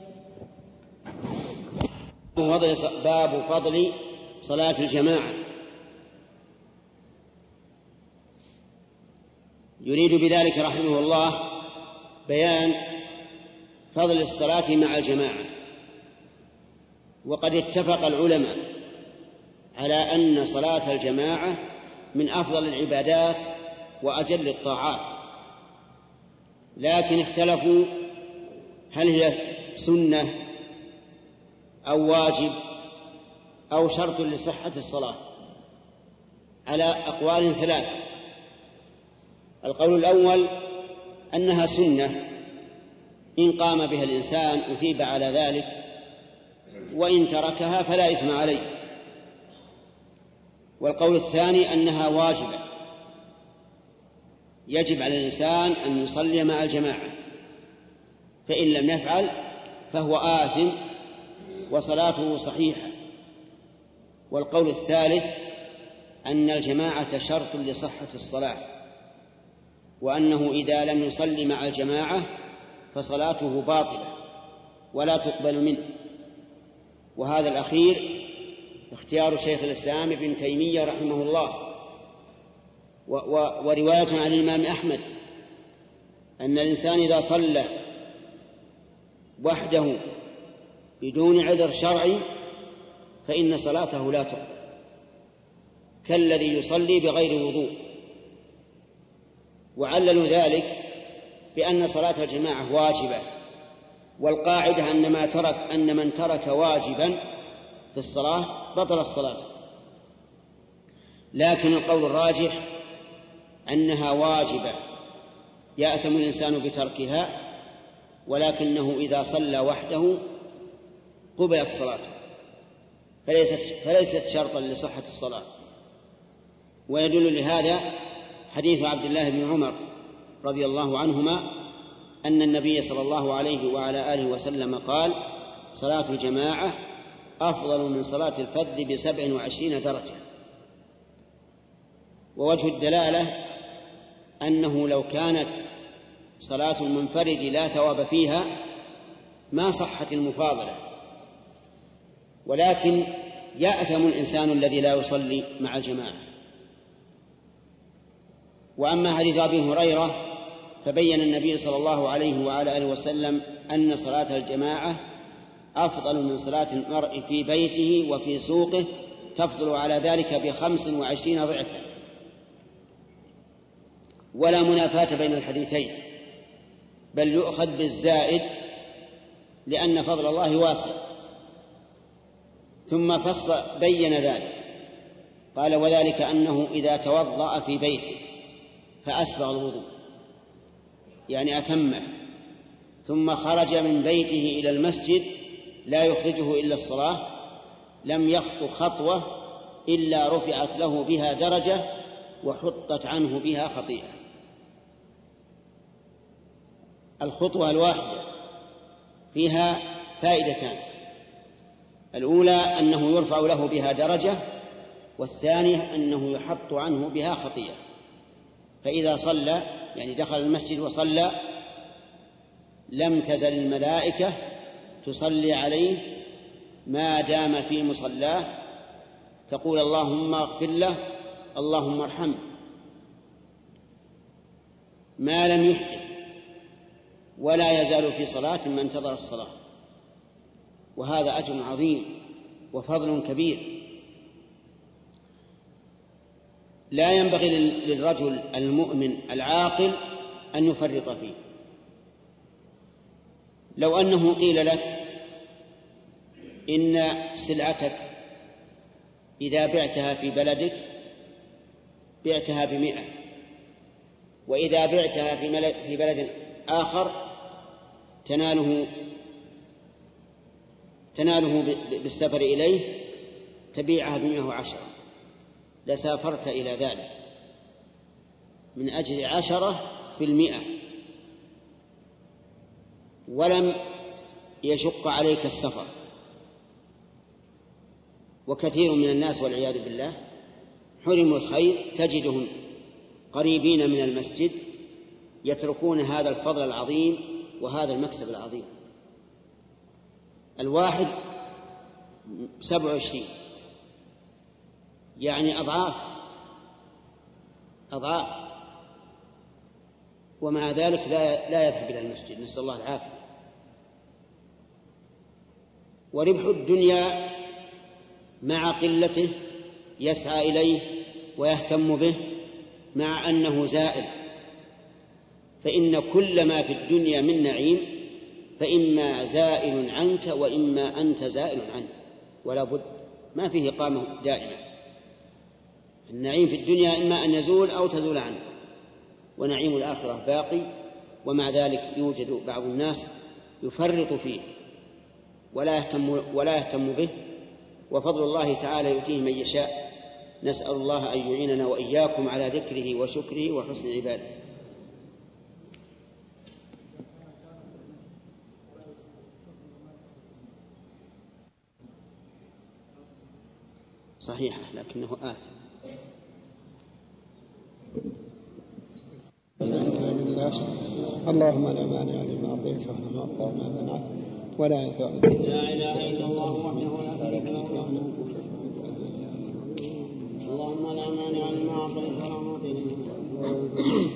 C: باب فضل صلاة الجماعة. يريد بذلك رحمه الله بيان فضل الصلاة مع الجماعة. وقد اتفق العلماء على أن صلاة الجماعة من أفضل العبادات وأجل الطاعات، لكن اختلفوا هل هي سنة أو واجب أو شرط لصحة الصلاة على أقوال ثلاثة. القول الأول أنها سنة، إن قام بها الإنسان أثيب على ذلك، وإن تركها فلا إثم عليه. والقول الثاني أنها واجبة، يجب على الإنسان أن يصلي مع الجماعة، فإن لم يفعل فهو آثم وصلاته صحيحة. والقول الثالث أن الجماعة شرط لصحة الصلاة، وأنه إذا لم يصلي مع الجماعة فصلاته باطلة ولا تقبل منه. وهذا الأخير اختيار شيخ الإسلام ابن تيمية رحمه الله، ورواية عن الإمام أحمد أن الإنسان إذا صلى وحده بدون عذر شرعي فإن صلاته لا تقبل، كالذي يصلي بغير وضوء. وعللوا ذلك بأن صلاة الجماعة واجبة، والقاعدة أن ما ترك أن من ترك واجبا في الصلاة بطل الصلاة. لكن القول الراجح أنها واجبة يأثم الإنسان بتركها، ولكنه إذا صلى وحده قبلت صلاته، فليست, فليست شرطا لصحة الصلاة. ويدل لهذا حديث عبد الله بن عمر رضي الله عنهما أن النبي صلى الله عليه وعلى آله وسلم قال: صلاة الجماعة أفضل من صلاة الفذ بسبع وعشرين درجة. ووجه الدلالة أنه لو كانت صلاة المنفرد لا ثواب فيها ما صحت المفاضلة، ولكن يأثم الإنسان الذي لا يصلي مع الجماعة. وأما حديث أبي هريرة فبين النبي صلى الله عليه وعلى آله وسلم أن صلاة الجماعة أفضل من صلاة المرء في بيته وفي سوقه، تفضل على ذلك بخمس وعشرين ضعفا. ولا منافاة بين الحديثين، بل يؤخذ بالزائد لأن فضل الله واسع. ثم فصل بين ذلك قال: وذلك أنه إذا توضأ في بيته فأسبغ الوضوء، يعني أتمه، ثم خرج من بيته إلى المسجد لا يخرجه إلا الصلاة، لم يخط خطوة إلا رفعت له بها درجة وحطت عنه بها خطيئة. الخطوة الواحدة فيها فائدتان: الأولى أنه يرفع له بها درجة، والثانية أنه يحط عنه بها خطيئة. فإذا صلى يعني دخل المسجد وصلى لم تزل الملائكة تصلي عليه ما دام في مصلاه، تقول: اللهم اغفر له، اللهم ارحمه، ما لم يحدث، ولا يزال في صلاة ما انتظر الصلاة. وهذا أجر عظيم وفضل كبير. لا ينبغي للرجل المؤمن العاقل أن يفرط فيه. لو أنه قيل لك إن سلعتك إذا بعتها في بلدك بعتها بمئة، وإذا بعتها في بلد آخر تناله تناله بالسفر إليه تبيعها بمئة وعشرة، لسافرت إلى ذلك من أجل عشرة في المئة، ولم يشق عليك السفر. وكثير من الناس والعياذ بالله حرموا الخير، تجدهم قريبين من المسجد يتركون هذا الفضل العظيم وهذا المكسب العظيم. الواحد سبع وعشرين، يعني أضعاف أضعاف، ومع ذلك لا لا يذهب إلى المسجد، نسأل الله العافية. وربح الدنيا مع قلته يسعى إليه ويهتم به مع أنه زائل، فإن كل ما في الدنيا من نعيم فإما زائل عنك وإما أنت زائل عنه، ولا بد، ما فيه إقامة دائمة. النعيم في الدنيا إما أن يزول أو تزول عنه، ونعيم الآخرة باقي، ومع ذلك يوجد بعض الناس يفرط فيه ولا يهتم, ولا يهتم به، وفضل الله تعالى يؤتيه من يشاء. نسأل الله أن يعيننا وإياكم على ذكره وشكره وحسن عبادته. صحيح، لكنه آثم.
D: اللهم لا مانع لما أعطيت ولا معطي لما منعت ولا ينفع.
C: لا إله إلا الله وحده لا شريك له. اللهم لا مانع لما أعطيت ولا معطي لما منعت.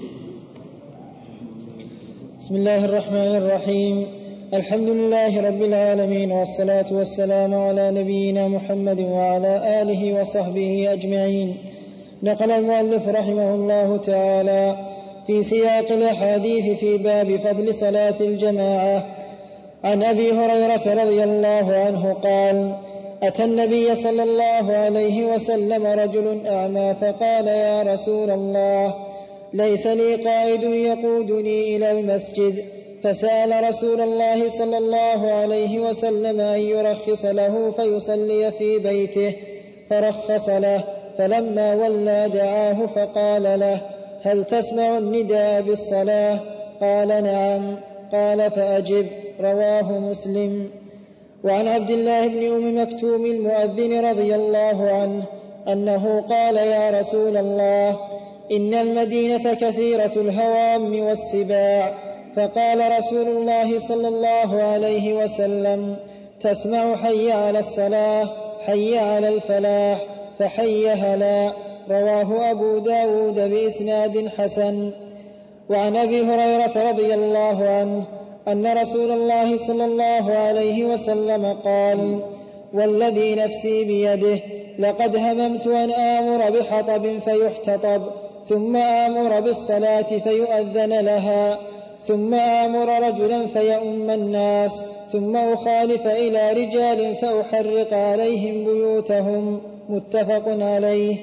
B: بسم الله الرحمن الرحيم. الحمد لله رب العالمين، والصلاة والسلام على نبينا محمد وعلى آله وصحبه أجمعين. نقل المؤلف رحمه الله تعالى في سياق الأحاديث في باب فضل صلاة الجماعة عن أبي هريرة رضي الله عنه قال: أتى النبي صلى الله عليه وسلم رجل أعمى فقال: يا رسول الله، ليس لي قائد يقودني إلى المسجد، فسأل رسول الله صلى الله عليه وسلم أن يرخص له فيصلي في بيته، فرخص له، فلما ولى دعاه فقال له: هل تسمع النداء بالصلاة؟ قال: نعم. قال: فأجب. رواه مسلم. وعن عبد الله بن أم مكتوم المؤذن رضي الله عنه أنه قال: يا رسول الله، إن المدينة كثيرة الهوام والسباع. فقال رسول الله صلى الله عليه وسلم: تسمع حي على الصلاة، حي على الفلاح، فحي هلا. رواه أبو داود بإسناد حسن. وعن أبي هريرة رضي الله عنه أن رسول الله صلى الله عليه وسلم قال: والذي نفسي بيده، لقد هممت أن آمر بحطب فيحتطب، ثم آمر بالصلاة فيؤذن لها، ثم آمر رجلا فيؤم الناس، ثم أخالف إلى رجال فأحرق عليهم بيوتهم. متفق عليه.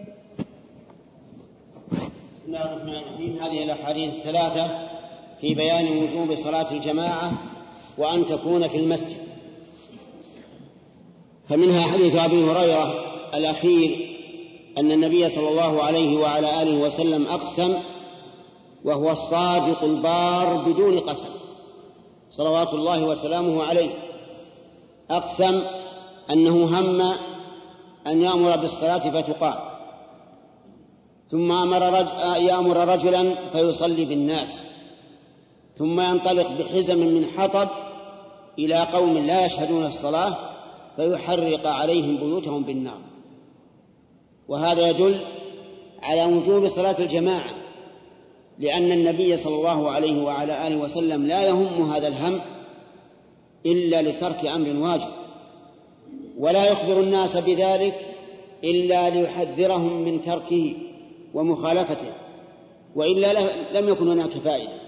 C: بسم الله الرحمن الرحيم. هذه الأحاديث الثلاثة في بيان وجوب صلاة الجماعة وأن تكون في المسجد. فمنها حديث أبي هريرة الأخير أن النبي صلى الله عليه وعلى آله وسلم أقسم، وهو الصادق البار بدون قسم صلوات الله وسلامه عليه، أقسم أنه هم أن يأمر بالصلاة فتقام، ثم أمر رجل يأمر رجلا فيصلي بالناس، ثم ينطلق بحزم من حطب إلى قوم لا يشهدون الصلاة فيحرق عليهم بيوتهم بالنار. وهذا يدل على وجوب صلاة الجماعة، لأن النبي صلى الله عليه وعلى آله وسلم لا يهم هذا الهم إلا لترك أمر واجب، ولا يخبر الناس بذلك إلا ليحذرهم من تركه ومخالفته، وإلا لم يكن هناك فائدة.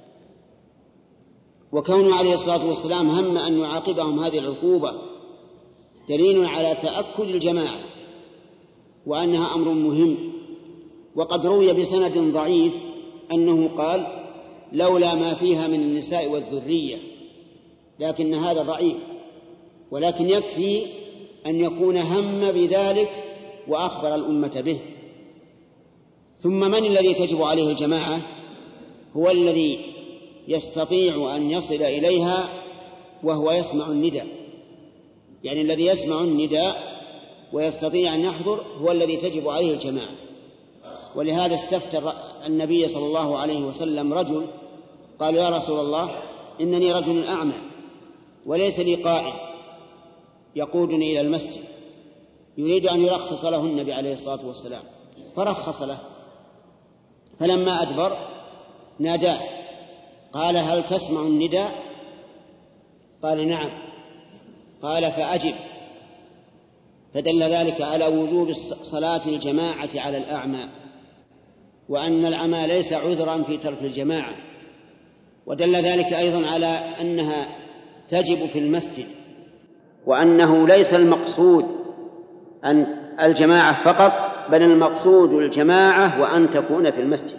C: وكونه عليه الصلاة والسلام هم أن يعاقبهم هذه العقوبة دليل على تأكد الجماعة وأنها أمر مهم. وقد روي بسند ضعيف أنه قال لولا ما فيها من النساء والذرية، لكن هذا ضعيف، ولكن يكفي أن يكون هم بذلك وأخبر الأمة به. ثم من الذي تجب عليه الجماعة؟ هو الذي يستطيع أن يصل إليها وهو يسمع النداء، يعني الذي يسمع النداء ويستطيع أن يحضر هو الذي تجب عليه الجماعة. ولهذا استفتى النبي صلى الله عليه وسلم رجل قال يا رسول الله إنني رجل أعمى وليس لي قائد يقودني إلى المسجد، يريد أن يرخص له النبي عليه الصلاة والسلام، فرخص له. فلما أدبر ناداه قال هل تسمع النداء؟ قال نعم. قال فأجب. فدل ذلك على وجوب صلاة الجماعة على الأعمى، وأن العمى ليس عذرا في ترك الجماعة. ودل ذلك أيضا على أنها تجب في المسجد، وأنه ليس المقصود أن الجماعة فقط، بل المقصود الجماعة وأن تكون في المسجد.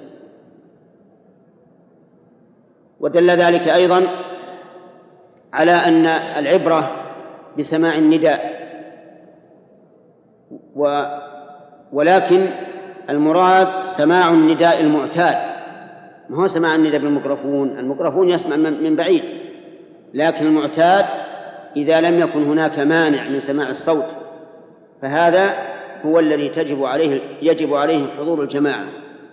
C: ودل ذلك أيضا على أن العبرة بسماع النداء، و ولكن المراد سماع النداء المعتاد، ما هو سماع النداء بالميكروفون. الميكروفون يسمع من بعيد، لكن المعتاد إذا لم يكن هناك مانع من سماع الصوت فهذا هو الذي تجب عليه يجب عليه حضور الجماعة.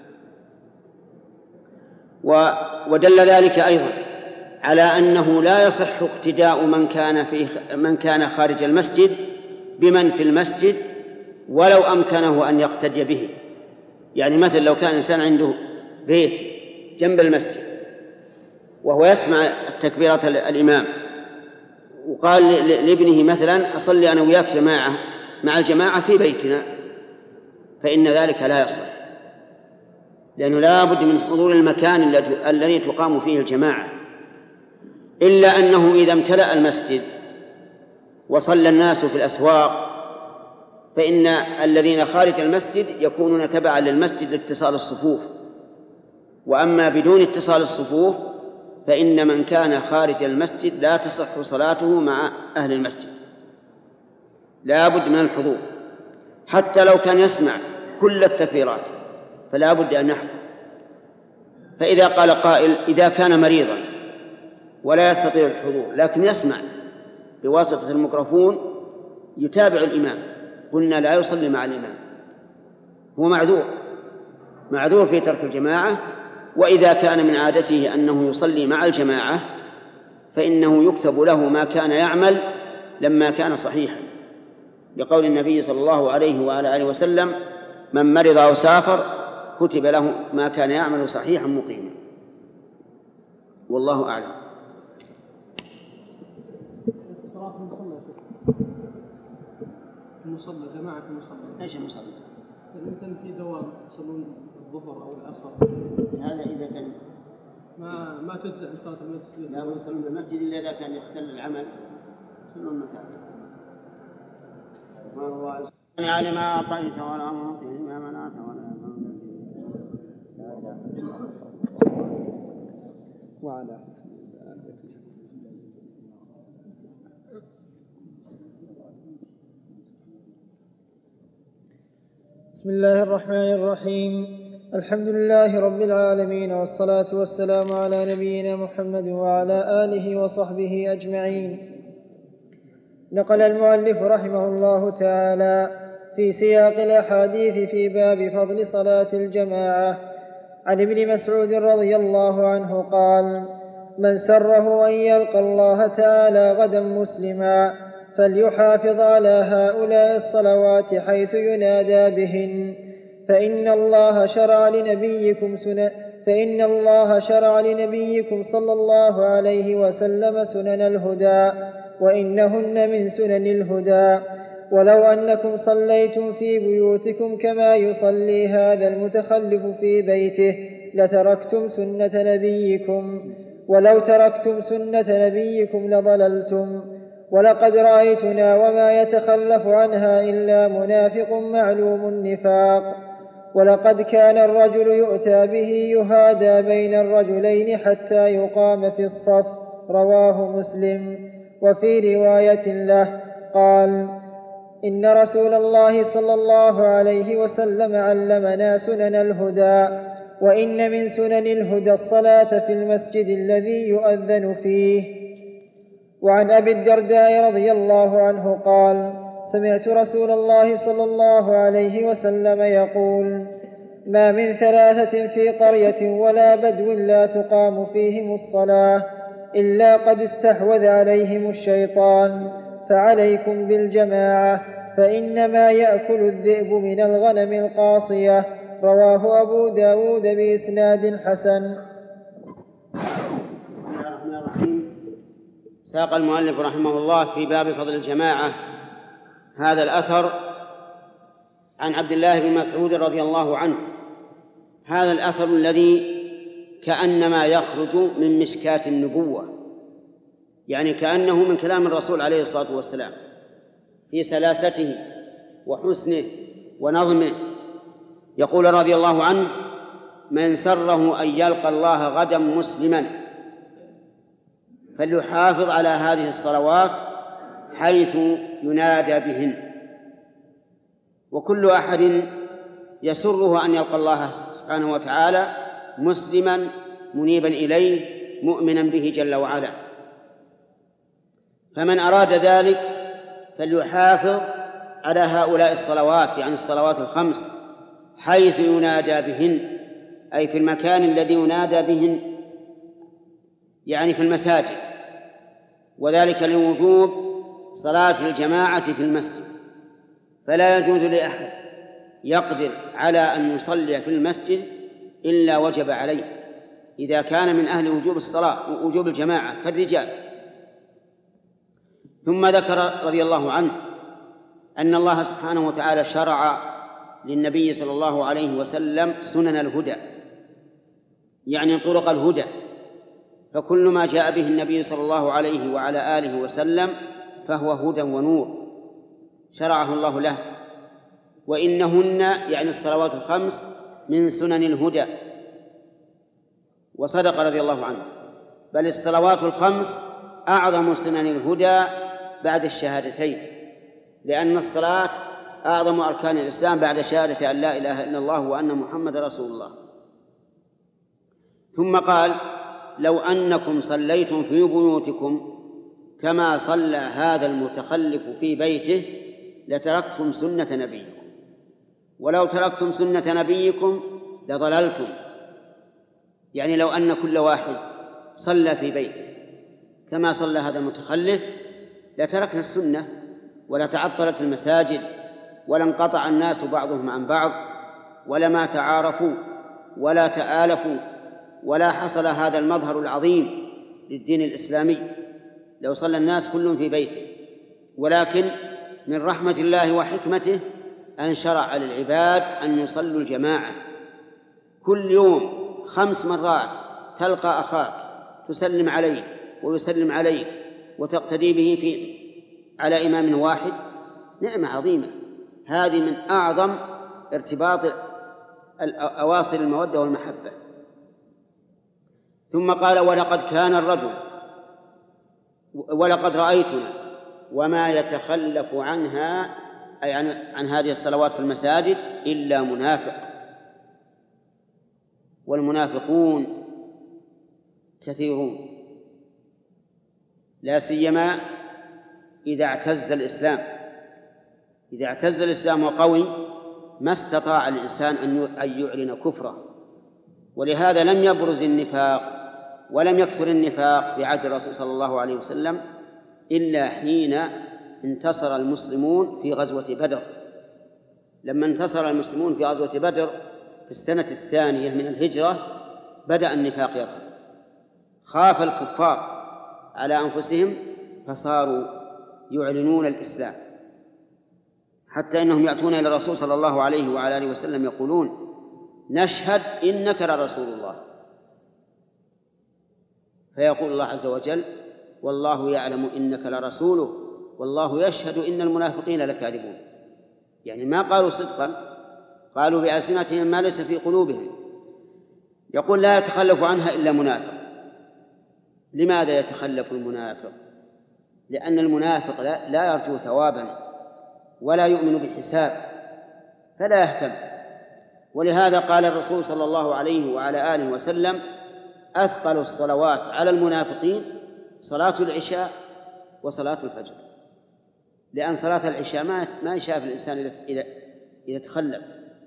C: ودل ذلك أيضا على أنه لا يصح اقتداء من كان في من كان خارج المسجد بمن في المسجد ولو أمكنه أن يقتدي به. يعني مثلا لو كان إنسان عنده بيت جنب المسجد وهو يسمع تكبيرة الإمام وقال لابنه مثلا أصلي أنا وياك جماعة مع الجماعة في بيتنا، فإن ذلك لا يصح، لأنه لا بد من حضور المكان الذي تقام فيه الجماعة. إلا أنه إذا امتلأ المسجد وصلى الناس في الأسواق فإن الذين خارج المسجد يكونون تبعا للمسجد لاتصال الصفوف، وأما بدون اتصال الصفوف فإن من كان خارج المسجد لا تصح صلاته مع أهل المسجد، لا بد من الحضور. حتى لو كان يسمع كل التكبيرات فلا بد أن يحضر. فإذا قال قائل إذا كان مريضا ولا يستطيع الحضور لكن يسمع بواسطة الميكروفون يتابع الإمام، قلنا لا يصلي مع الإمام، هو معذور معذور في ترك الجماعة. وإذا كان من عادته أنه يصلي مع الجماعة فإنه يكتب له ما كان يعمل لما كان صحيحا، لقول النبي صلى الله عليه وعلى آله وسلم من مرض أو سافر كتب له ما كان يعمل صحيحا مقيما. والله أعلم.
E: المصلى جماعة المصلى
C: ايش المصلى؟
E: مثلا في دوام يصلون الظهر او العصر،
C: هذا اذا كان
E: ما ما تجزئ صلاة المسجد،
C: لا يصلون بالمسجد الا اذا كان يختل العمل يصلون مكان. والله على ما اعطيت ولا معطي ما منعت ولا
E: وعلى
B: بسم الله الرحمن الرحيم. الحمد لله رب العالمين، والصلاة والسلام على نبينا محمد وعلى آله وصحبه أجمعين. نقل المؤلف رحمه الله تعالى في سياق الأحاديث في باب فضل صلاة الجماعة عن ابن مسعود رضي الله عنه قال: من سره أن يلقى الله تعالى غدا مسلما فليحافظ على هؤلاء الصلوات حيث ينادى بهن، فإن الله شرع لنبيكم سنن فإن الله شرع لنبيكم صلى الله عليه وسلم سنن الهدى، وإنهن من سنن الهدى. ولو أنكم صليتم في بيوتكم كما يصلي هذا المتخلف في بيته لتركتم سنة نبيكم، ولو تركتم سنة نبيكم لضللتم. ولقد رأيتنا وما يتخلف عنها إلا منافق معلوم النفاق. ولقد كان الرجل يؤتى به يهادى بين الرجلين حتى يقام في الصف، رواه مسلم. وفي رواية له قال: إن رسول الله صلى الله عليه وسلم علمنا سنن الهدى، وإن من سنن الهدى الصلاة في المسجد الذي يؤذن فيه. وعن أبي الدرداء رضي الله عنه قال: سمعت رسول الله صلى الله عليه وسلم يقول: ما من ثلاثة في قرية ولا بدو لا تقام فيهم الصلاة إلا قد استحوذ عليهم الشيطان، فعليكم بالجماعة، فإنما يأكل الذئب من الغنم القاصية. رواه أبو داود بإسناد حسن.
C: ساق المؤلف رحمه الله في باب فضل الجماعة هذا الأثر عن عبد الله بن مسعود رضي الله عنه. هذا الأثر الذي كأنما يخرج من مشكاة النبوة، يعني كأنه من كلام الرسول عليه الصلاة والسلام في سلاسته وحسنه ونظمه. يقول رضي الله عنه: من سره أن يلقى الله غدا مسلما فليحافظ على هذه الصلوات حيث ينادى بهن. وكل أحد يسره أن يلقى الله سبحانه وتعالى مسلما منيبا إليه مؤمنا به جل وعلا، فمن أراد ذلك فليحافظ على هؤلاء الصلوات، يعني الصلوات الخمس، حيث ينادى بهن، أي في المكان الذي ينادى بهن، يعني في المساجد، وذلك لوجوب صلاة الجماعة في المسجد. فلا يجوز لأحد يقدر على أن يصلي في المسجد إلا وجب عليه إذا كان من أهل وجوب الصلاة ووجوب الجماعة كالرجال. ثم ذكر رضي الله عنه أن الله سبحانه وتعالى شرع للنبي صلى الله عليه وسلم سنن الهدى، يعني طرق الهدى، فكل ما جاء به النبي صلى الله عليه وعلى آله وسلم فهو هدى ونور شرعه الله له. وإنهن يعني الصلوات الخمس من سنن الهدى. وصدق رضي الله عنه، بل الصلوات الخمس أعظم سنن الهدى بعد الشهادتين، لأن الصلاة أعظم أركان الإسلام بعد شهادة أن لا إله إلا الله وأن محمد رسول الله. ثم قال: لو أنكم صليتم في بيوتكم كما صلى هذا المتخلف في بيته لتركتم سنة نبيكم، ولو تركتم سنة نبيكم لضللتم. يعني لو أن كل واحد صلى في بيته كما صلى هذا المتخلف لتركنا السنة ولتعطلت المساجد ولانقطع الناس بعضهم عن بعض ولما تعارفوا ولا تآلفوا ولا حصل هذا المظهر العظيم للدين الإسلامي لو صلى الناس كلهم في بيته. ولكن من رحمة الله وحكمته أن شرع للعباد أن يصلوا الجماعة كل يوم خمس مرات، تلقى أخاك تسلم عليه ويسلم عليه وتقتدي به في على إمام واحد، نعمة عظيمة. هذه من أعظم ارتباط أواصر المودة والمحبة. ثم قال: ولقد كان الرجل ولقد رأيتنا وما يتخلف عنها، أي عن, عن هذه الصلوات في المساجد إلا منافق، والمنافقون كثيرون، لا سيما إذا اعتز الإسلام. إذا اعتز الإسلام وقوي ما استطاع الإنسان أن يعلن كفره، ولهذا لم يبرز النفاق ولم يكثر النفاق في عهد الرسول صلى الله عليه وسلم إلا حين انتصر المسلمون في غزوة بدر. لما انتصر المسلمون في غزوة بدر في السنة الثانية من الهجرة بدأ النفاق يظهر، خاف الكفار على أنفسهم فصاروا يعلنون الإسلام. حتى إنهم يأتون إلى الرسول صلى الله عليه وعلى آله وسلم يقولون نشهد إنك لرسول الله، فيقول الله عز وجل والله يعلم إنك لرسوله والله يشهد إن المنافقين لكاذبون. يعني ما قالوا صدقا، قالوا بألسنتهم ما ليس في قلوبهم. يقول لا يتخلف عنها إلا منافق. لماذا يتخلف المنافق؟ لأن المنافق لا يرجو ثوابا ولا يؤمن بالحساب فلا يهتم. ولهذا قال الرسول صلى الله عليه وعلى آله وسلم أثقل الصلوات على المنافقين صلاة العشاء وصلاة الفجر، لأن صلاة العشاء ما يشاف الإنسان إذا تخلف.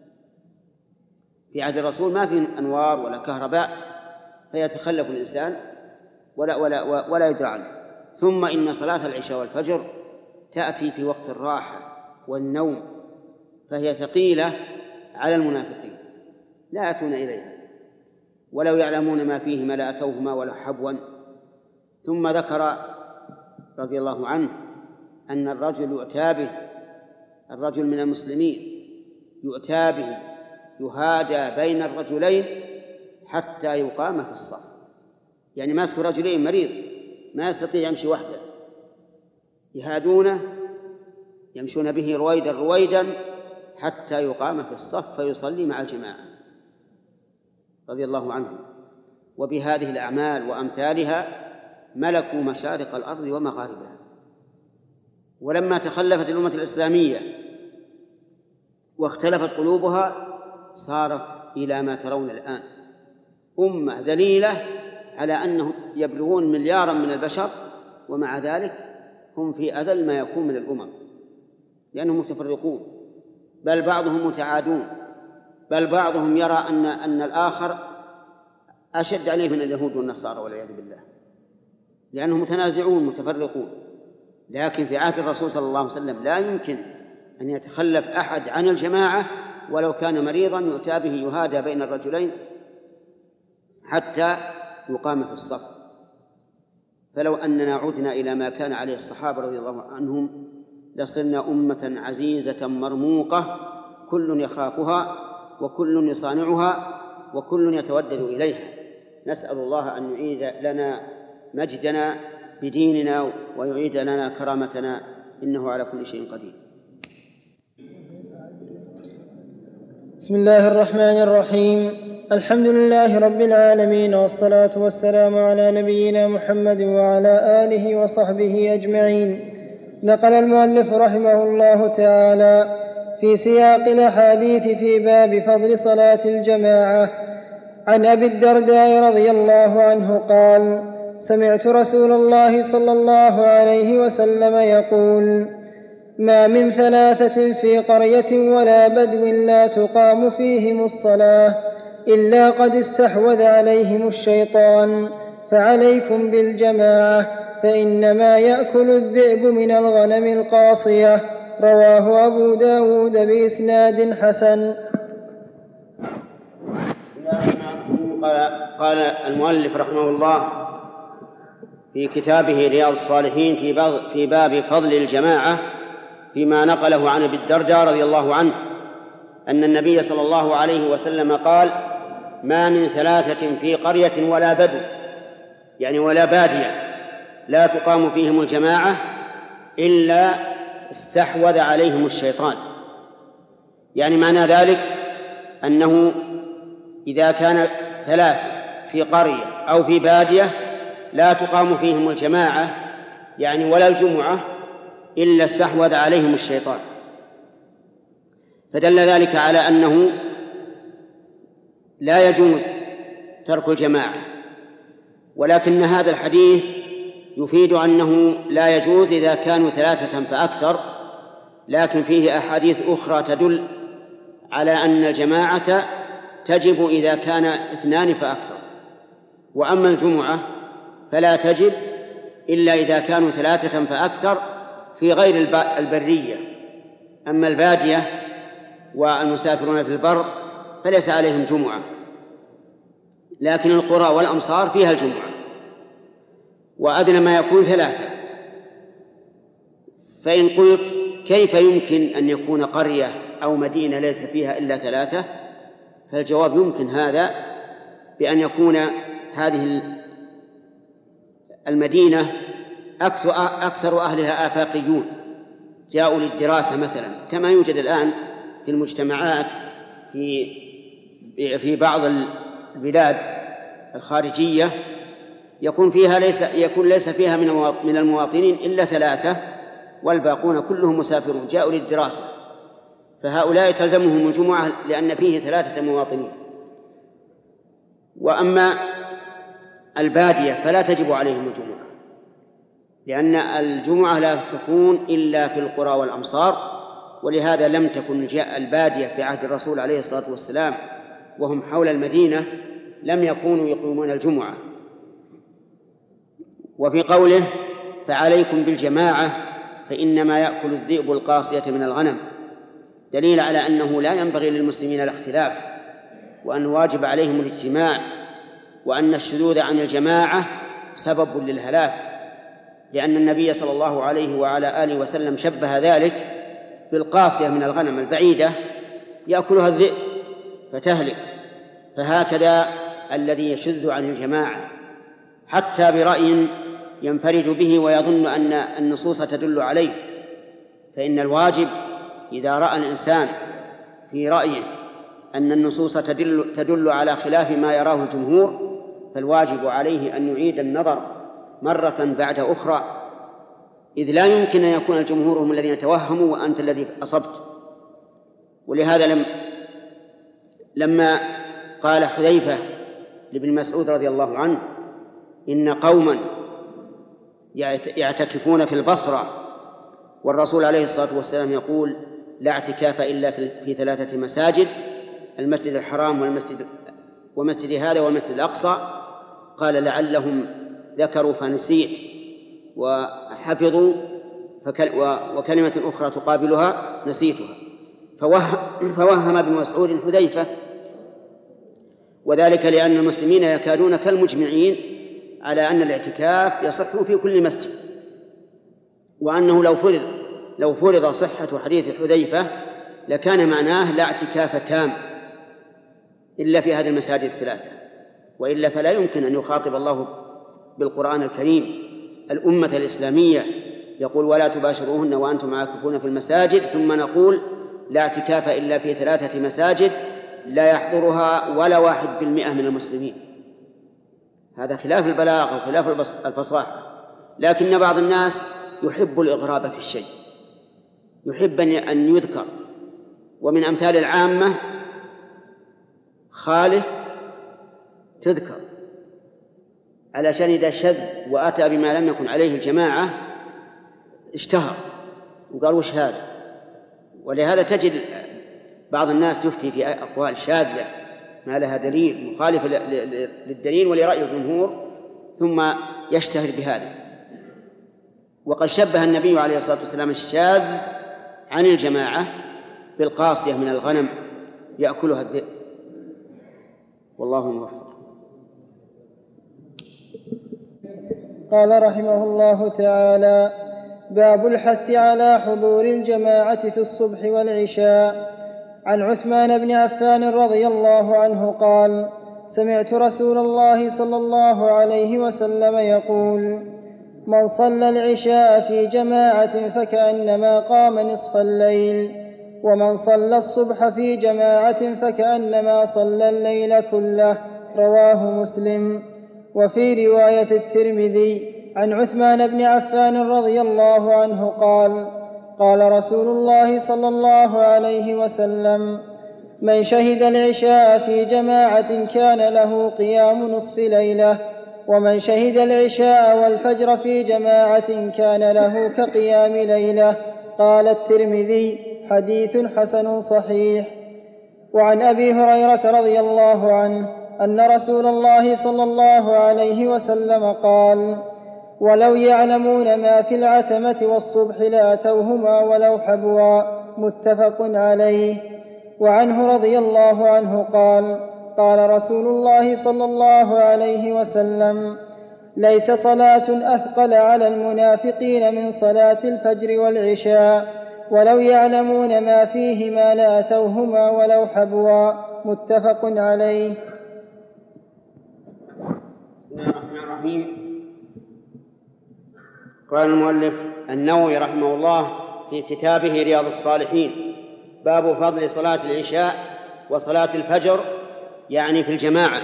C: في عهد الرسول ما في أنوار ولا كهرباء فيتخلف الإنسان ولا, ولا, ولا يدرى عنه. ثم إن صلاة العشاء والفجر تأتي في وقت الراحة والنوم، فهي ثقيلة على المنافقين لا يأتون إليها، ولو يعلمون ما فيهما لأتوهما ولا حبوا. ثم ذكر رضي الله عنه أن الرجل يؤتى به، الرجل من المسلمين يؤتى به يهادى بين الرجلين حتى يقام في الصف. يعني ماسك رجلين مريض ما يستطيع يمشي وحده، يهادونه يمشون به رويدا رويدا حتى يقام في الصف فيصلي مع الجماعة رضي الله عنه. وبهذه الأعمال وأمثالها ملكوا مشارق الأرض ومغاربها. ولما تخلفت الأمة الإسلامية واختلفت قلوبها صارت إلى ما ترون الآن، أمة ذليلة على أنهم يبلغون مليارا من البشر، ومع ذلك هم في أذل ما يكون من الأمم، لأنهم متفرقون، بل بعضهم متعادون، بل بعضهم يرى أن أن الآخر أشد عليه من اليهود والنصارى والعياذ بالله، لأنهم متنازعون متفرقون. لكن في عهد الرسول صلى الله عليه وسلم لا يمكن أن يتخلف أحد عن الجماعة ولو كان مريضا يؤتى به يهادى بين الرجلين حتى يقام في الصف. فلو أننا عدنا إلى ما كان عليه الصحابة رضي الله عنهم لصرنا أمة عزيزة مرموقة كل يخافها وكل يصانعها وكل يتودد إليها. نسأل الله أن يعيد لنا مجدنا بديننا ويعيد لنا كرامتنا، إنه على كل شيء قدير.
B: بسم الله الرحمن الرحيم. الحمد لله رب العالمين، والصلاة والسلام على نبينا محمد وعلى آله وصحبه أجمعين. نقل المؤلف رحمه الله تعالى في سياق الأحاديث في باب فضل صلاة الجماعة عن أبي الدرداء رضي الله عنه قال: سمعت رسول الله صلى الله عليه وسلم يقول: ما من ثلاثة في قرية ولا بدو لا تقام فيهم الصلاة إلا قد استحوذ عليهم الشيطان، فعليكم بالجماعة فإنما يأكل الذئب من الغنم القاصية. رواه أبو داود بإسناد حسن.
C: قال المؤلف رحمه الله في كتابه رياض الصالحين في باب فضل الجماعة فيما نقله عن أبي الدرداء رضي الله عنه أن النبي صلى الله عليه وسلم قال: ما من ثلاثة في قرية ولا بدو، يعني ولا بادية، لا تقام فيهم الجماعة إلا استحوذ عليهم الشيطان. يعني معنى ذلك أنه إذا كان ثلاثة في قرية أو في بادية لا تقام فيهم الجماعة يعني ولا الجمعة إلا استحوذ عليهم الشيطان. فدل ذلك على أنه لا يجوز ترك الجماعة، ولكن هذا الحديث يفيد أنه لا يجوز إذا كانوا ثلاثة فأكثر، لكن فيه أحاديث أخرى تدل على أن الجماعة تجب إذا كان اثنان فأكثر. وأما الجمعة فلا تجب إلا إذا كانوا ثلاثة فأكثر في غير البرية. أما البادية والمسافرون في البر فليس عليهم جمعة، لكن القرى والأمصار فيها الجمعة، وأدنى ما يكون ثلاثة. فإن قلت كيف يمكن أن يكون قرية أو مدينة ليس فيها إلا ثلاثة؟ فالجواب يمكن هذا بأن يكون هذه المدينة أكثر أهلها آفاقيون جاءوا للدراسة مثلا، كما يوجد الآن في المجتمعات في في بعض البلاد الخارجية يكون فيها ليس يكون ليس فيها من المواطنين إلا ثلاثة والباقون كلهم مسافرون جاءوا للدراسة، فهؤلاء تلزمهم الجمعة لأن فيه ثلاثة مواطنين. وأما البادية فلا تجب عليهم الجمعة، لأن الجمعة لا تكون إلا في القرى والأمصار، ولهذا لم تكن جاء البادية في عهد الرسول عليه الصلاة والسلام وهم حول المدينة لم يكونوا يقيمون الجمعة. وفي قوله فعليكم بالجماعة فإنما يأكل الذئب القاصية من الغنم دليل على أنه لا ينبغي للمسلمين الاختلاف، وأن واجب عليهم الاجتماع، وأن الشذوذ عن الجماعة سبب للهلاك، لأن النبي صلى الله عليه وعلى آله وسلم شبه ذلك بالقاصية من الغنم البعيدة يأكلها الذئب فتهلك. فهكذا الذي يشذ عن الجماعة حتى برأي ينفرد به ويظن أن النصوص تدل عليه، فإن الواجب إذا رأى الإنسان في رأيه أن النصوص تدل, تدل على خلاف ما يراه الجمهور فالواجب عليه أن يعيد النظر مرة بعد أخرى، إذ لا يمكن أن يكون الجمهور هم الذين توهموا وأنت الذي أصبت. ولهذا لم لما قال حذيفة لابن مسعود رضي الله عنه إن قوما يعتكفون في البصرة والرسول عليه الصلاة والسلام يقول لا اعتكاف إلا في ثلاثة مساجد، المسجد الحرام والمسجد ومسجد هذا والمسجد الأقصى، قال لعلهم ذكروا فنسيت وحفظوا وكلمة أخرى تقابلها نسيتها، فوهم ابن مسعود حذيفة، وذلك لأن المسلمين يكادون كالمجمعين على أن الاعتكاف يصح في كل مسجد، وأنه لو فرض لو فرض صحة حديث حذيفة لكان معناه لا اعتكاف تام إلا في هذه المساجد الثلاثة، وإلا فلا يمكن أن يخاطب الله بالقرآن الكريم الأمة الإسلامية يقول ولا تباشروهن وأنتم عاكفون في المساجد، ثم نقول لا اعتكاف إلا في ثلاثة مساجد لا يحضرها ولا واحد بالمئة من المسلمين. هذا خلاف البلاغة وخلاف الفصاحة. لكن بعض الناس يحب الإغراب في الشيء، يحب أن يذكر، ومن أمثال العامة خاله تذكر علشان إذا شذ وأتى بما لم يكن عليه الجماعة اشتهر وقال وش هذا. ولهذا تجد بعض الناس يفتي في أقوال شاذة ما لها دليل مخالف للدليل ولرأي الجمهور ثم يشتهر بهذا. وقد شبه النبي عليه الصلاة والسلام الشاذ عن الجماعة بالقاصية من الغنم يأكلها الذئب، والله موفق.
B: قال رحمه الله تعالى: باب الحث على حضور الجماعة في الصبح والعشاء. عن عثمان بن عفان رضي الله عنه قال: سمعت رسول الله صلى الله عليه وسلم يقول: من صلى العشاء في جماعة فكأنما قام نصف الليل، ومن صلى الصبح في جماعة فكأنما صلى الليل كله. رواه مسلم. وفي رواية الترمذي عن عثمان بن عفان رضي الله عنه قال: قال رسول الله صلى الله عليه وسلم: من شهد العشاء في جماعة كان له قيام نصف ليلة، ومن شهد العشاء والفجر في جماعة كان له كقيام ليلة. قال الترمذي: حديث حسن صحيح. وعن أبي هريرة رضي الله عنه أن رسول الله صلى الله عليه وسلم قال: ولو يعلمون ما في العتمة والصبح لأتوهما ولو حبوا. متفق عليه. وعنه رضي الله عنه قال: قال رسول الله صلى الله عليه وسلم: ليس صلاة أثقل على المنافقين من صلاة الفجر والعشاء. ولو يعلمون ما فيهما لأتوهما ولو حبوا. متفق عليه.
C: بسم الله الرحمن الرحيم. قال المؤلف النووي رحمه الله في كتابه رياض الصالحين: باب فضل صلاة العشاء وصلاة الفجر، يعني في الجماعة.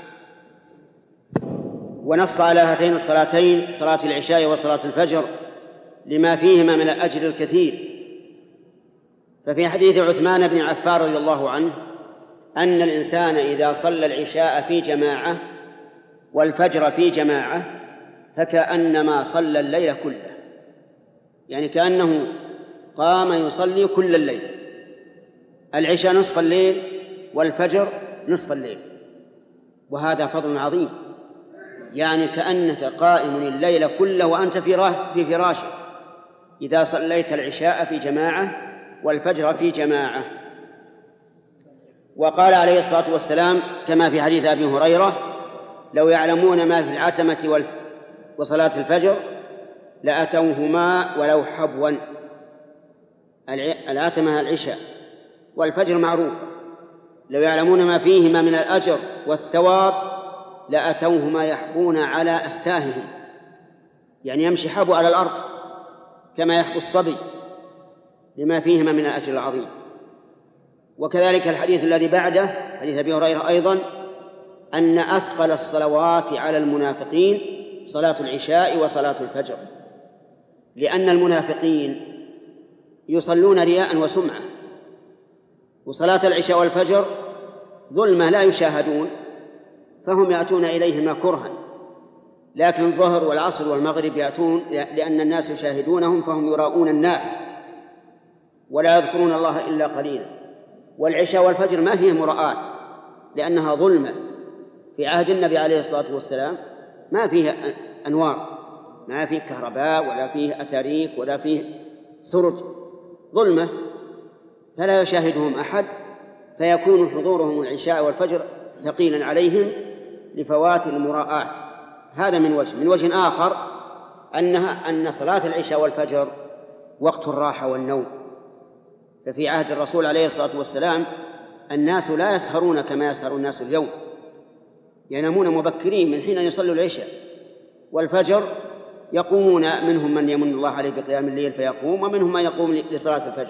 C: ونص على هاتين الصلاتين، صلاة العشاء وصلاة الفجر، لما فيهما من الأجر الكثير. ففي حديث عثمان بن عفان رضي الله عنه أن الإنسان إذا صلى العشاء في جماعة والفجر في جماعة فكأنما صلى الليل كله، يعني كأنه قام يصلي كل الليل. العشاء نصف الليل والفجر نصف الليل، وهذا فضل عظيم. يعني كأنك قائم الليل كله وأنت في فراشك إذا صليت العشاء في جماعة والفجر في جماعة. وقال عليه الصلاة والسلام كما في حديث أبي هريرة: لو يعلمون ما في العتمة وصلاة الفجر لأتوهما ولو حبوا. العتمة العشاء، والفجر معروف. لو يعلمون ما فيهما من الأجر والثواب لأتوهما يحبون على أستاههم، يعني يمشي حبو على الأرض كما يحبو الصبي لما فيهما من الأجر العظيم. وكذلك الحديث الذي بعده حديث أبي هريرة أيضا أن أثقل الصلوات على المنافقين صلاة العشاء وصلاة الفجر، لأن المنافقين يصلون رياء وسمعة، وصلاة العشاء والفجر ظلمة لا يشاهدون فهم يأتون إليهما كرها، لكن الظهر والعصر والمغرب يأتون لأن الناس يشاهدونهم فهم يراؤون الناس ولا يذكرون الله إلا قليلا. والعشاء والفجر ما فيه مراءات لأنها ظلمة. في عهد النبي عليه الصلاة والسلام ما فيه أنوار، ما فيه كهرباء ولا فيه أتاريك ولا فيه سرج، ظلمة فلا يشاهدهم أحد، فيكون حضورهم العشاء والفجر ثقيلا عليهم لفوات المراءات. هذا من وجه. من وجه آخر أنها أن صلاة العشاء والفجر وقت الراحة والنوم. ففي عهد الرسول عليه الصلاة والسلام الناس لا يسهرون كما يسهر الناس اليوم، ينامون مبكرين من حين يصلوا العشاء، والفجر يقومون، منهم من يمن الله عليه بقيام الليل فيقوم، ومنهم من يقوم لصلاة الفجر،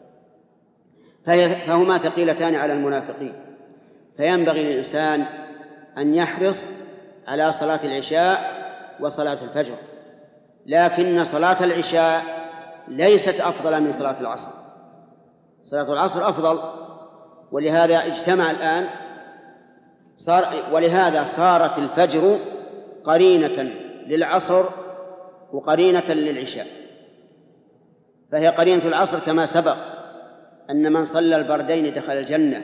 C: فهما ثقيلتان على المنافقين. فينبغي للإنسان أن يحرص على صلاة العشاء وصلاة الفجر، لكن صلاة العشاء ليست أفضل من صلاة العصر. صلاة العصر أفضل، ولهذا اجتمع الآن صار ولهذا صارت الفجر قرينة للعصر وقرينة للعشاء. فهي قرينة العصر كما سبق أن من صلى البردين دخل الجنة،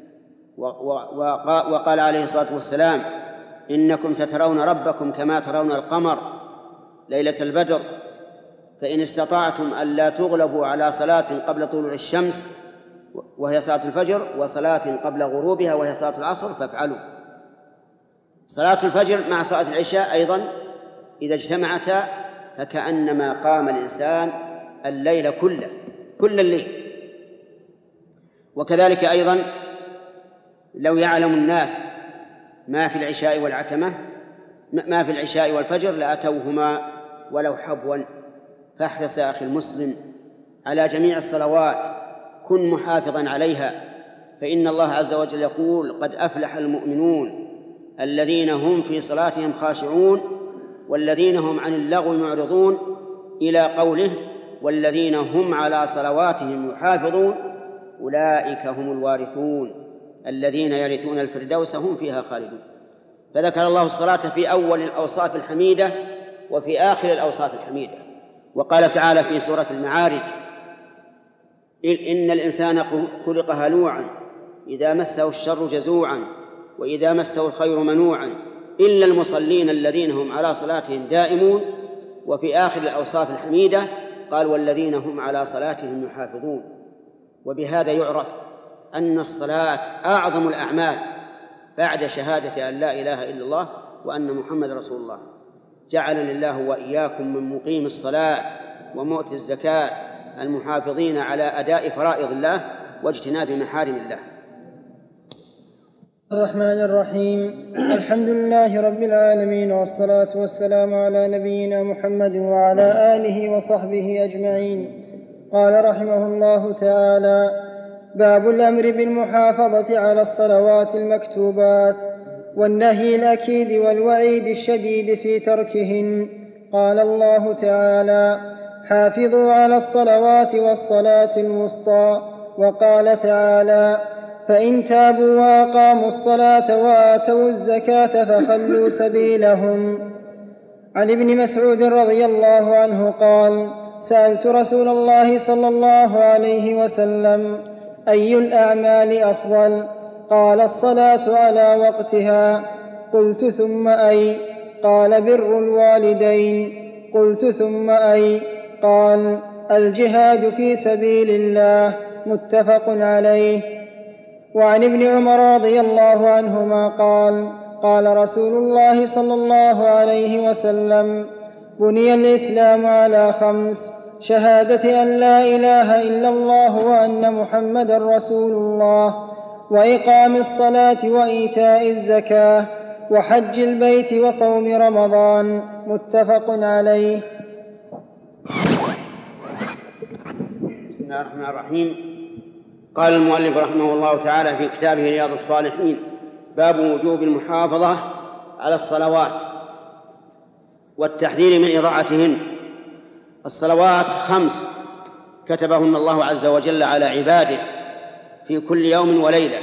C: وقال عليه الصلاة والسلام: إنكم سترون ربكم كما ترون القمر ليلة البدر، فإن استطعتم ألا تغلبوا على صلاة قبل طلوع الشمس وهي صلاة الفجر وصلاة قبل غروبها وهي صلاة العصر فافعلوا. صلاة الفجر مع صلاة العشاء أيضا إذا اجتمعتا فكأنما قام الإنسان الليل كله كل الليل. وكذلك أيضا لو يعلم الناس ما في العشاء والعتمة ما في العشاء والفجر لأتوهما ولو حبوا. فاحرص يا أخي المسلم على جميع الصلوات، كن محافظا عليها، فإن الله عز وجل يقول: قد أفلح المؤمنون الذين هم في صلاتهم خاشعون والذين هم عن اللغو معرضون، إلى قوله: والذين هم على صلواتهم يحافظون أولئك هم الوارثون الذين يرثون الفردوس هم فيها خالدون. فذكر الله الصلاة في أول الأوصاف الحميدة وفي آخر الأوصاف الحميدة. وقال تعالى في سورة المعارج: إن الإنسان خلق هلوعا إذا مسه الشر جزوعا وإذا مسه الخير منوعا إلا المصلين الذين هم على صلاتهم دائمون. وفي آخر الأوصاف الحميدة قال: والذين هم على صلاتهم يحافظون. وبهذا يعرف أن الصلاة أعظم الأعمال بعد شهادة أن لا إله إلا الله وأن محمد رسول الله. جعلني الله وإياكم من مقيم الصلاة ومؤتي الزكاة المحافظين على أداء فرائض الله واجتناب محارم الله.
B: الرحمن الرحيم. الحمد لله رب العالمين، والصلاة والسلام على نبينا محمد وعلى آله وصحبه أجمعين. قال رحمه الله تعالى: باب الأمر بالمحافظة على الصلوات المكتوبات والنهي الأكيد والوعيد الشديد في تركهن. قال الله تعالى: حافظوا على الصلوات والصلاة الوسطى. وقال تعالى: فإن تابوا وأقاموا الصلاة وآتوا الزكاة فخلوا سبيلهم. عن ابن مسعود رضي الله عنه قال: سألت رسول الله صلى الله عليه وسلم: أي الأعمال أفضل؟ قال: الصلاة على وقتها. قلت: ثم أي؟ قال: بر الوالدين. قلت: ثم أي؟ قال: الجهاد في سبيل الله. متفق عليه. وعن ابن عمر رضي الله عنهما قال: قال رسول الله صلى الله عليه وسلم: بني الإسلام على خمس: شهادة أن لا إله إلا الله وأن محمدا رسول الله، وإقام الصلاة وإيتاء الزكاة، وحج البيت وصوم رمضان. متفق عليه.
C: بسم الله الرحمن الرحيم. قال المؤلف رحمه الله تعالى في كتابه رياض الصالحين: باب وجوب المحافظة على الصلوات والتحذير من إضاعتهن. الصلوات خمس كتبهن الله عز وجل على عباده في كل يوم وليلة،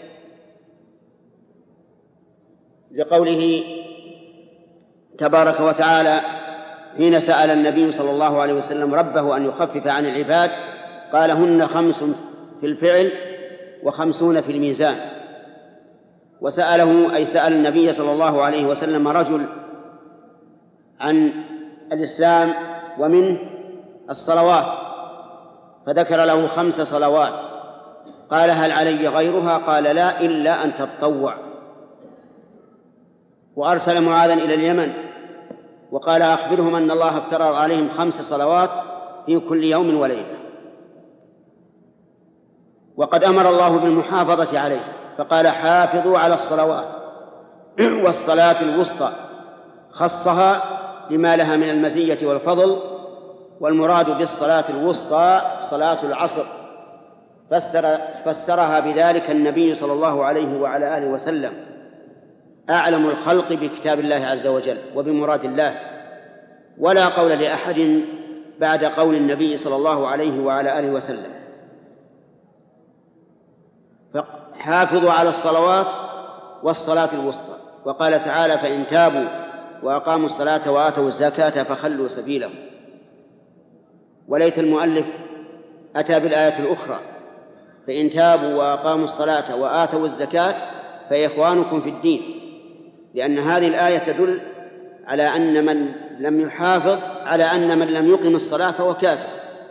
C: لقوله تبارك وتعالى حين سأل النبي صلى الله عليه وسلم ربه أن يخفف عن العباد قال: هن خمس في الفعل وخمسون في الميزان. وسأله أي سأل النبي صلى الله عليه وسلم رجل عن الإسلام ومنه الصلوات، فذكر له خمس صلوات. قال: هل علي غيرها؟ قال: لا، إلا أن تتطوع. وأرسل معاذا إلى اليمن وقال: أخبرهم أن الله افترض عليهم خمس صلوات في كل يوم وليلة. وقد أمر الله بالمحافظة عليه فقال: حافظوا على الصلوات والصلاة الوسطى، خصها لما لها من المزية والفضل. والمراد بالصلاة الوسطى صلاة العصر، فسر فسرها بذلك النبي صلى الله عليه وعلى آله وسلم، أعلم الخلق بكتاب الله عز وجل وبمراد الله، ولا قول لأحد بعد قول النبي صلى الله عليه وعلى آله وسلم. فحافظوا على الصلوات والصلاة الوسطى. وقال تعالى: فإن تابوا وأقاموا الصلاة وآتوا الزكاة فخلوا سبيلهم. وليت المؤلف أتى بالآية الأخرى: فإن تابوا وأقاموا الصلاة وآتوا الزكاة فإخوانكم في الدين، لأن هذه الآية تدل على أن من لم يحافظ على أن من لم يقم الصلاة فهو كافر.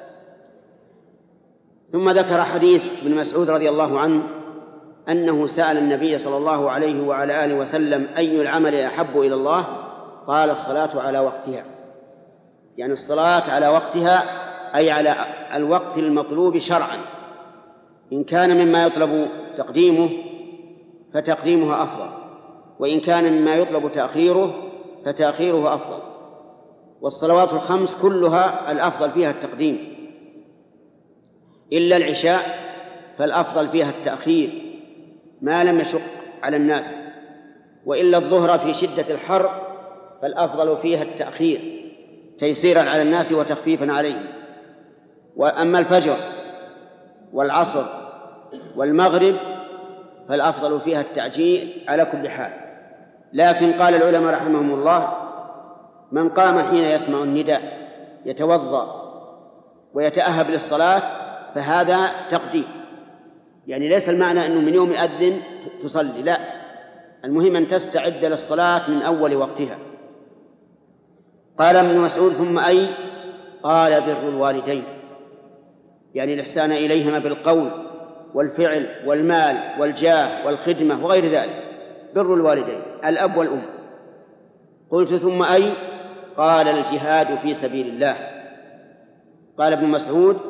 C: ثم ذكر حديث ابن مسعود رضي الله عنه أنه سأل النبي صلى الله عليه وعلى آله وسلم: أي العمل أحب إلى الله؟ قال: الصلاة على وقتها. يعني الصلاة على وقتها أي على الوقت المطلوب شرعا. إن كان مما يطلب تقديمه فتقديمه أفضل، وإن كان مما يطلب تأخيره فتأخيره أفضل. والصلوات الخمس كلها الأفضل فيها التقديم، إلا العشاء فالأفضل فيها التأخير ما لم يشق على الناس، وإلا الظهر في شدة الحر فالأفضل فيها التأخير تيسيرا على الناس وتخفيفا عليهم. وأما الفجر والعصر والمغرب فالأفضل فيها التعجيل على كل حال. لكن قال العلماء رحمهم الله: من قام حين يسمع النداء يتوضأ ويتأهب للصلاة فهذا تقديم، يعني ليس المعنى أنه من يوم يؤذن تصلي، لا، المهم أن تستعد للصلاة من أول وقتها. قال ابن مسعود: ثم أي؟ قال: بر الوالدين، يعني الإحسان إليهما بالقول والفعل والمال والجاه والخدمة وغير ذلك، بر الوالدين الأب والأم. قلت: ثم أي؟ قال: الجهاد في سبيل الله. قال ابن مسعود: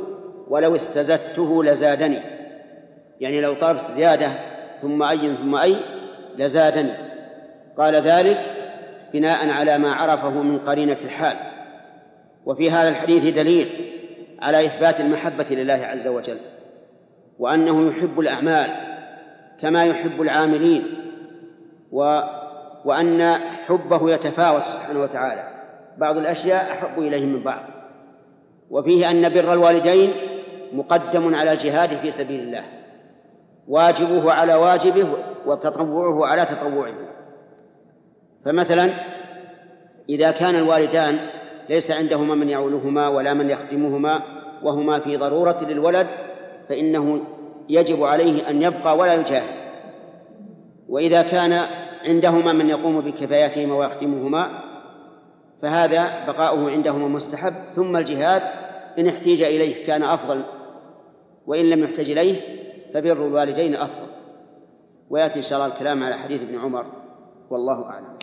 C: ولو استزدته لزادني، يعني لو طلبت زيادة ثم أي ثم أي لزادني. قال ذلك بناء على ما عرفه من قرينة الحال. وفي هذا الحديث دليل على إثبات المحبة لله عز وجل، وأنه يحب الأعمال كما يحب العاملين، و... وأن حبه يتفاوت سبحانه وتعالى، بعض الأشياء أحب إليه من بعض. وفيه أن بر الوالدين مقدم على الجهاد في سبيل الله، واجبه على واجبه وتطوعه على تطوعه. فمثلا إذا كان الوالدان ليس عندهما من يعولهما ولا من يخدمهما وهما في ضرورة للولد، فإنه يجب عليه أن يبقى ولا يجاهد. وإذا كان عندهما من يقوم بكفاياتهما ويخدمهما فهذا بقاؤه عندهما مستحب، ثم الجهاد إن احتاج إليه كان أفضل، وإن لم يحتاج إليه فبر الوالدين أفضل. ويأتي إن شاء الله الكلام على حديث ابن عمر، والله أعلم.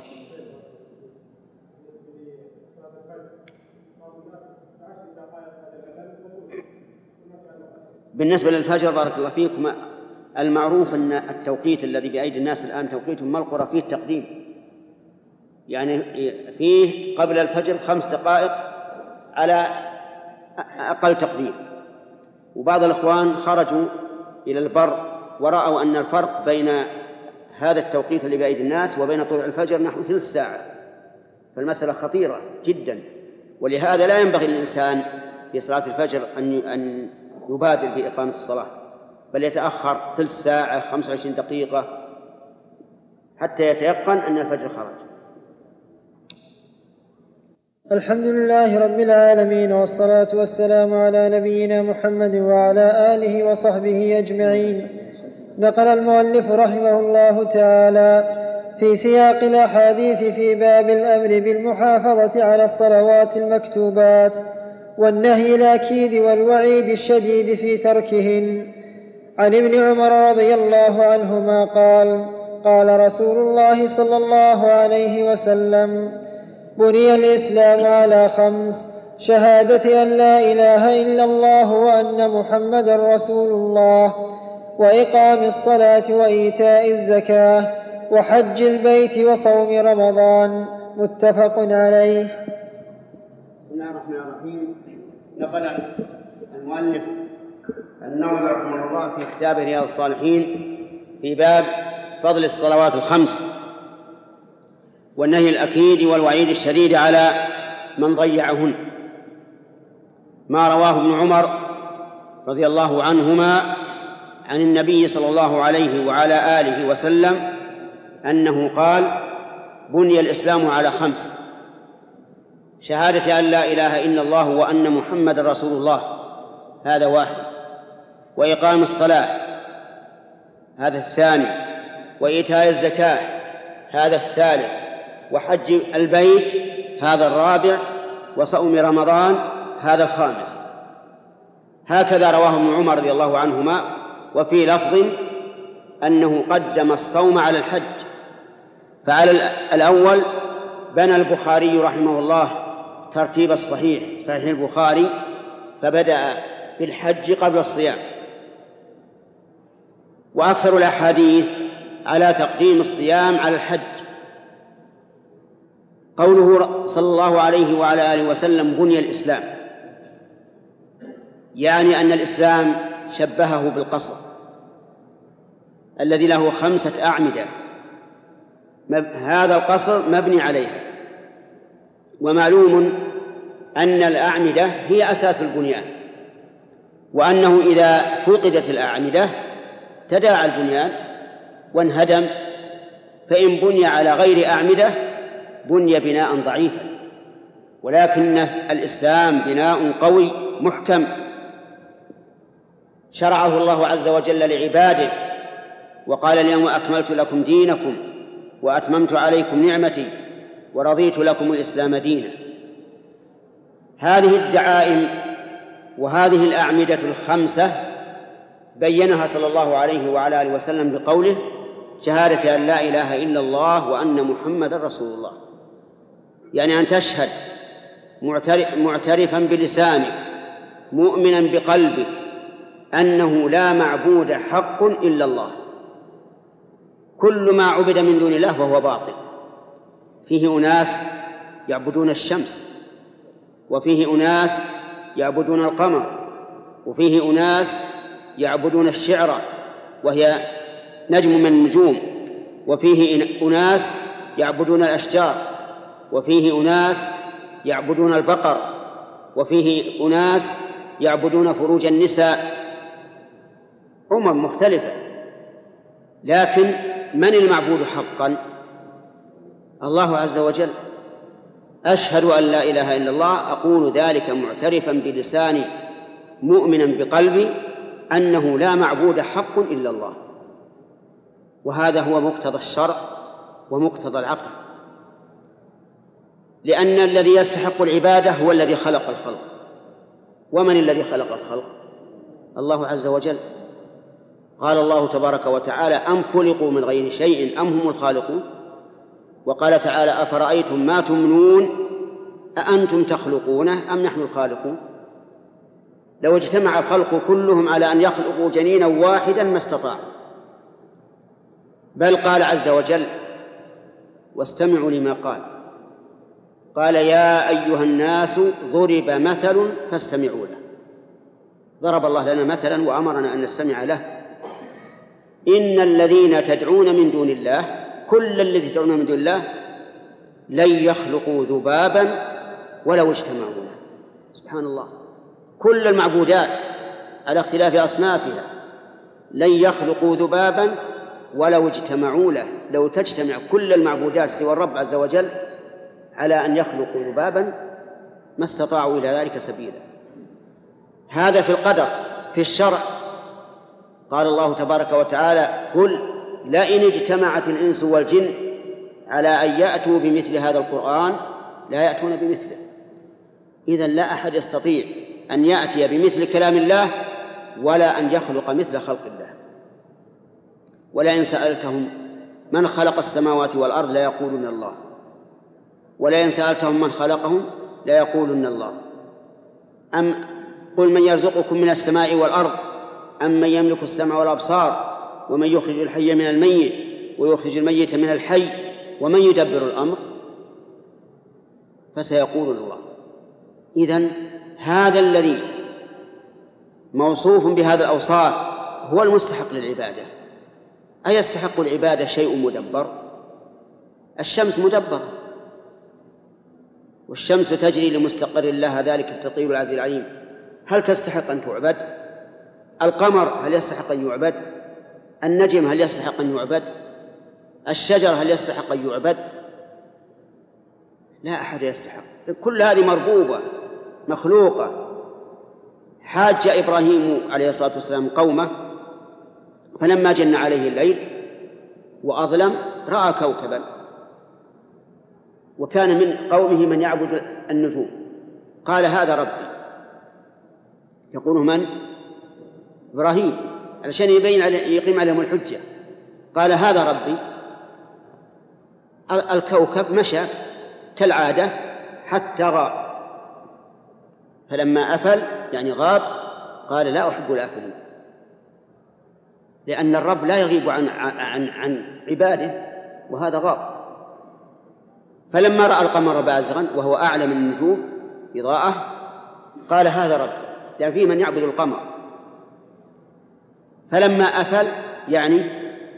C: بالنسبة للفجر بارك الله فيكم، المعروف أن التوقيت الذي بأيدي الناس الآن توقيت ملقرة فيه التقديم، يعني فيه قبل الفجر خمس دقائق على أقل تقدير. وبعض الإخوان خرجوا إلى البر ورأوا أن الفرق بين هذا التوقيت اللي بأيدي الناس وبين طلوع الفجر نحو ثلث ساعة، فالمسألة خطيرة جدا. ولهذا لا ينبغي للإنسان في صلاة الفجر أن يبادر بإقامة الصلاة، بل يتأخر ثلث ساعة خمسة وعشرين دقيقة حتى يتيقن أن الفجر خرج.
B: الحمد لله رب العالمين، والصلاة والسلام على نبينا محمد وعلى آله وصحبه أجمعين. نقل المؤلف رحمه الله تعالى في سياق الأحاديث في باب الأمر بالمحافظة على الصلوات المكتوبات والنهي الأكيد والوعيد الشديد في تركهن. عن ابن عمر رضي الله عنهما قال: قال رسول الله صلى الله عليه وسلم: بني الإسلام على خمس: شهادة أن لا إله إلا الله وأن محمدا رسول الله، وإقام الصلاة وإيتاء الزكاة، وحج البيت وصوم رمضان. متفق عليه.
C: بسم الله الرحمن الرحيم. نقل المؤلف النووي رحمه الله في كتاب رياض الصالحين في باب فضل الصلوات الخمس والنهي الأكيد والوعيد الشديد على من ضيعهن، ما رواه ابن عمر رضي الله عنهما عن النبي صلى الله عليه وعلى آله وسلم أنه قال: بني الإسلام على خمس: شهادة أن لا إله إلا الله وأن محمد رسول الله، هذا واحد، وإقام الصلاة، هذا الثاني، وإيتاء الزكاة، هذا الثالث، وحج البيت، هذا الرابع، وصوم رمضان، هذا الخامس. هكذا رواه ابن عمر رضي الله عنهما. وفي لفظ أنه قدم الصوم على الحج. فعلى الأول بنى البخاري رحمه الله ترتيب الصحيح صحيح البخاري، فبدأ بالحج قبل الصيام. وأكثر الأحاديث على تقديم الصيام على الحج. قوله صلى الله عليه وعلى آله وسلم: بني الإسلام، يعني أن الإسلام شبهه بالقصر الذي له خمسة أعمدة، هذا القصر مبني عليها. ومعلوم أن الأعمدة هي أساس البنيان، وأنه إذا فقدت الأعمدة تداعى البنيان وانهدم. فإن بني على غير أعمدة بني بناء ضعيفا، ولكن الإسلام بناء قوي محكم شرعه الله عز وجل لعباده، وقال: اليوم أكملت لكم دينكم وأتممت عليكم نعمتي ورضيت لكم الإسلام دينا. هذه الدعائم وهذه الأعمدة الخمسة بينها صلى الله عليه وعلى آله وسلم بقوله: شهادة أن لا إله إلا الله وأن محمد رسول الله، يعني أن تشهد معترفا بلسانك مؤمنا بقلبك أنه لا معبود حق إلا الله. كل ما عبد من دون الله فهو باطل. فيه أناس يعبدون الشمس، وفيه أناس يعبدون القمر، وفيه أناس يعبدون الشعر وهي نجم من النجوم، وفيه أناس يعبدون الأشجار، وفيه أناس يعبدون البقر، وفيه أناس يعبدون فروج النساء. أمم مختلفة، لكن من المعبود حقا؟ الله عز وجل. أشهد أن لا إله إلا الله، أقول ذلك معترفا بلساني مؤمنا بقلبي أنه لا معبود حق إلا الله. وهذا هو مقتضى الشرع ومقتضى العقل، لأن الذي يستحق العبادة هو الذي خلق الخلق. ومن الذي خلق الخلق؟ الله عز وجل. قال الله تبارك وتعالى: أم خلقوا من غير شيء أم هم الخالقون. وقال تعالى: أفرأيتم ما تمنون أأنتم تخلقونه أم نحن الخالقون. لو اجتمع الخلق كلهم على أن يخلقوا جنينا واحدا ما استطاعوا. بل قال عز وجل: واستمعوا لما قال، قال: يا أيها الناس ضرب مثل فاستمعوا له. ضرب الله لنا مثلا وأمرنا أن نستمع له. إن الذين تدعون من دون الله، كل الذي تدعون من دون الله لن يخلقوا ذبابا ولو اجتمعوا له. سبحان الله. كل المعبودات على اختلاف أصنافها لن يخلقوا ذبابا ولو اجتمعوا له. لو تجتمع كل المعبودات سوى الرب عز وجل على أن يخلقوا ذبابا ما استطاعوا إلى ذلك سبيلا. هذا في القدر. في الشرع قال الله تبارك وتعالى: قل لئن اجتمعت الإنس والجن على أن يأتوا بمثل هذا القرآن لا يأتون بمثله. إذن لا أحد يستطيع أن يأتي بمثل كلام الله ولا أن يخلق مثل خلق الله. ولئن سألتهم من خلق السماوات والأرض لا يقولون الله، ولئن سألتهم من خلقهم لا يقولون الله. أم قل من يرزقكم من السماء والأرض أم من يملك السمع والأبصار ومن يخرج الحي من الميت ويخرج الميت من الحي ومن يدبر الأمر، فسيقولون الله. إذن هذا الذي موصوف بهذا الأوصاف هو المستحق للعبادة. أيستحق العبادة شيء مدبر؟ الشمس مدبرة، والشمس تجري لمستقر لها، ذلك التطوير العزيز العليم. هل تستحق أن تعبد؟ القمر هل يستحق أن يعبد؟ النجم هل يستحق أن يعبد؟ الشجر هل يستحق أن يعبد؟ لا أحد يستحق. كل هذه مربوبة مخلوقة. حاج إبراهيم عليه الصلاة والسلام قومه فلما جن عليه الليل وأظلم رأى كوكبا، وكان من قومه من يعبد النجوم، قال: هذا ربي. يقول: من؟ إبراهيم، علشان يبين يقيم عليهم الحجة. قال: هذا ربي. الكوكب مشى كالعادة حتى غاب، فلما أفل يعني غاب قال: لا أحب الآفلين، لأن الرب لا يغيب عن, عن, عن عباده، وهذا غاب. فلما رأى القمر بازغا وهو أعلى من النجوم إضاءة قال: هذا رب، يعني فيه من يعبد القمر. فلما أفل يعني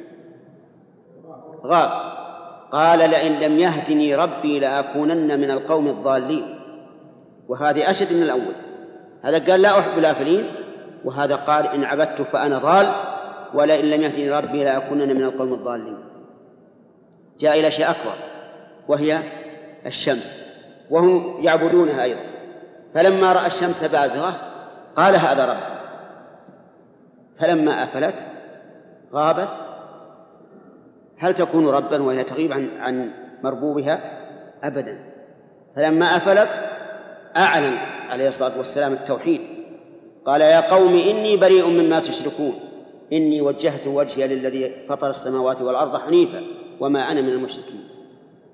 C: غاب قال: لئن لم يهدني ربي لأكونن من القوم الضالين. وهذه أشد من الأول. هذا قال: لا أحب الآفلين، وهذا قال: إن عبدت فأنا ضال، ولئن لم يهدني ربي لأكونن من القوم الضالين. جاء إلى شيء أكبر وهي الشمس، وهم يعبدونها أيضا. فلما رأى الشمس بازغة قال: هذا رب. فلما أفلت غابت. هل تكون ربا وهي تغيب عن, عن مربوبها؟ أبدا. فلما أفلت أعلن عليه الصلاة والسلام التوحيد، قال: يا قوم إني بريء مما تشركون، إني وجهت وجهي للذي فطر السماوات والأرض حنيفا وما أنا من المشركين.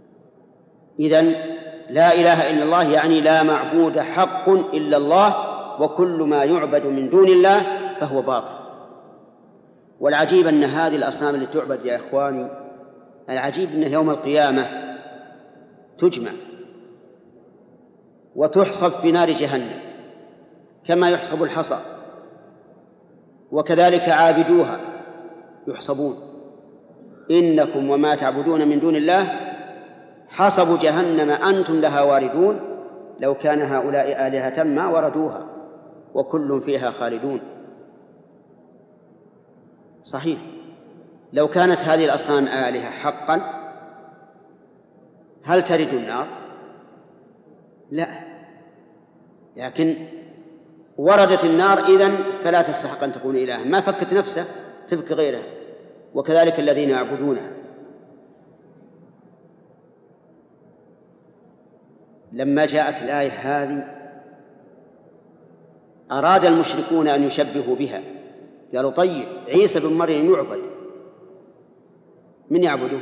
C: إذن لا إله إلا الله يعني لا معبود حق إلا الله، وكل ما يعبد من دون الله فهو باطل. والعجيب أن هذه الأصنام التي تعبد يا إخواني، العجيب أنه يوم القيامة تجمع وتحصب في نار جهنم كما يحصب الحصى، وكذلك عابدوها يحصبون. إنكم وما تعبدون من دون الله حصب جهنم أنتم لها واردون لو كان هؤلاء آلهة ما وردوها وكل فيها خالدون. صحيح، لو كانت هذه الأصنام آلهة حقا هل ترد النار؟ لا، لكن وردت النار إذن فلا تستحق أن تكون إلها، ما فكت نفسه تفك غيرها، وكذلك الذين يعبدونها. لما جاءت الآية هذه أراد المشركون أن يشبهوا بها، قالوا طيب عيسى بن مريم يعبد، من يعبده؟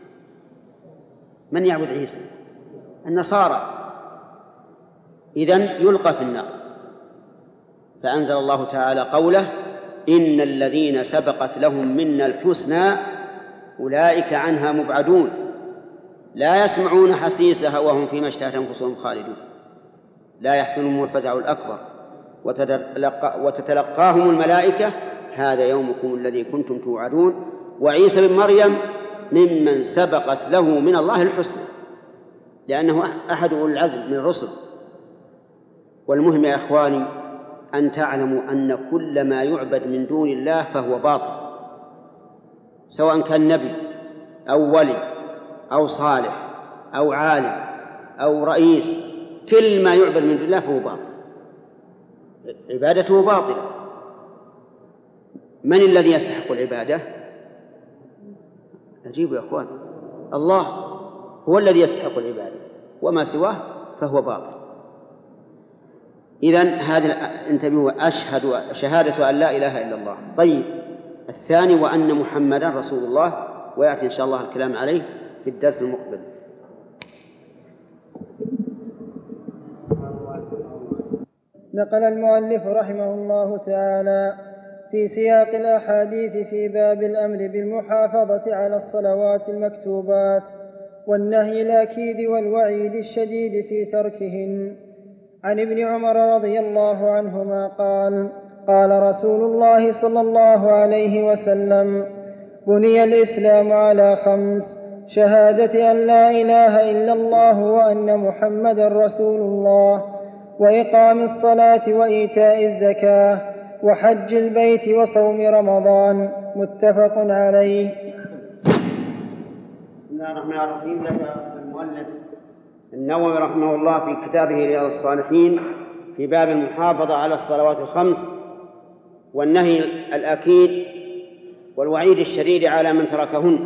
C: من يعبد عيسى؟ النصارى، إذن يلقى في النار. فأنزل الله تعالى قوله إن الذين سبقت لهم منا الحسنى أولئك عنها مبعدون لا يسمعون حسيسها وهم فيما اشتهت أنفسهم خالدون لا يحزنهم الفزع الأكبر وتتلقى وتتلقاهم الملائكة هذا يومكم الذي كنتم توعدون. وعيسى بن مريم ممن سبقت له من الله الحسنى لأنه أحد أولي العزم من الرسل. والمهم يا إخواني أن تعلموا أن كل ما يعبد من دون الله فهو باطل، سواء كان نبي أو ولي أو صالح أو عالم أو رئيس، كل ما يعبد من دون الله فهو باطل، عبادته باطلة. من الذي يستحق العبادة؟ أجيبوا يا أخوان، الله هو الذي يستحق العبادة، وما سواه فهو باطل. إذن هذا انتبهوا، أشهد شهادة أن لا إله إلا الله. طيب، الثاني وأن محمدا رسول الله، ويأتي إن شاء الله الكلام عليه في الدرس المقبل.
B: نقل المؤلف رحمه الله تعالى في سياق الأحاديث في باب الأمر بالمحافظة على الصلوات المكتوبات والنهي الأكيد والوعيد الشديد في تركهن عن ابن عمر رضي الله عنهما قال قال رسول الله صلى الله عليه وسلم بني الإسلام على خمس: شهادة أن لا إله إلا الله وأن محمدا رسول الله، وإقام الصلاة وإيتاء الزكاة، وحج البيت وصوم رمضان. متفق عليه.
C: بسم الله الرحمن الرحيم. ذكر المؤلف النووي رحمه الله في كتابه رياض الصالحين في باب المحافظة على الصلوات الخمس والنهي الأكيد والوعيد الشديد على من تركهن.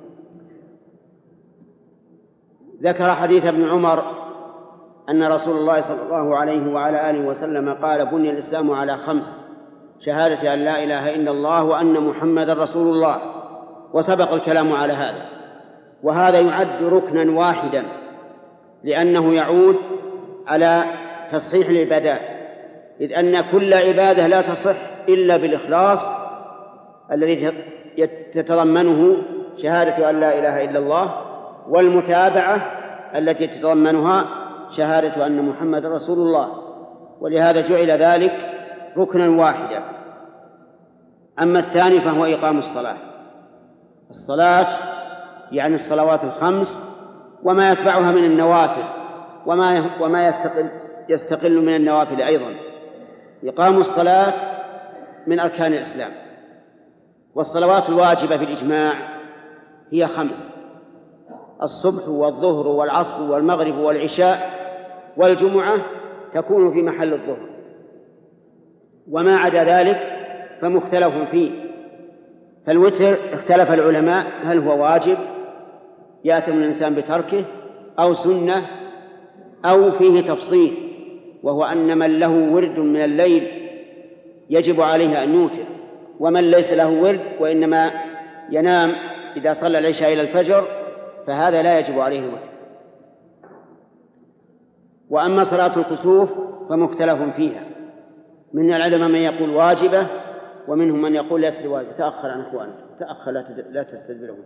C: ذكر حديث ابن عمر أن رسول الله صلى الله عليه وعلى آله وسلم قال بني الإسلام على خمس: شهادة أن لا إله إلا الله وأن محمدا رسول الله، وسبق الكلام على هذا. وهذا يعد ركنا واحدا لأنه يعود على تصحيح العبادات، إذ أن كل عبادة لا تصح إلا بالإخلاص الذي تتضمنه شهادة أن لا إله إلا الله، والمتابعة التي تتضمنها شهادة أن محمد رسول الله، ولهذا جعل ذلك ركنا واحدا. أما الثاني فهو إقام الصلاة. الصلاة يعني الصلوات الخمس وما يتبعها من النوافل وما وما يستقل يستقل من النوافل أيضا. إقام الصلاة من أركان الإسلام، والصلوات الواجبة في الإجماع هي خمس: الصبح والظهر والعصر والمغرب والعشاء، والجمعة تكون في محل الظهر، وما عدا ذلك فمختلف فيه. فالوتر اختلف العلماء هل هو واجب يأتم الإنسان بتركه أو سنة أو فيه تفصيل، وهو أن من له ورد من الليل يجب عليه أن يوتر، ومن ليس له ورد وإنما ينام إذا صلى العشاء إلى الفجر فهذا لا يجب عليه الوتر. وأما صلاة الكسوف فمختلف فيها، من العلماء من يقول واجبة، ومنهم من يقول ليس بواجبة. تأخر عن أخوانك، تأخر لا تستدبرهم.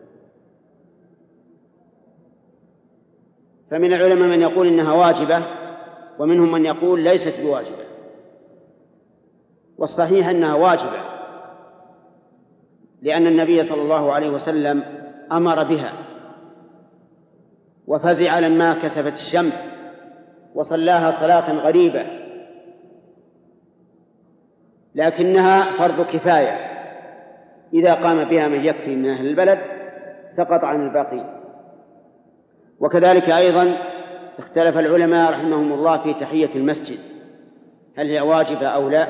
C: فمن العلماء من يقول إنها واجبة، ومنهم من يقول ليست بواجبة. والصحيح أنها واجبة، لأن النبي صلى الله عليه وسلم أمر بها وفزع لما كسفت الشمس وصلاها صلاة غريبة، لكنها فرض كفاية، إذا قام بها من يكفي من أهل البلد سقط عن الباقي. وكذلك أيضا اختلف العلماء رحمهم الله في تحية المسجد، هل هي واجبة أو لا؟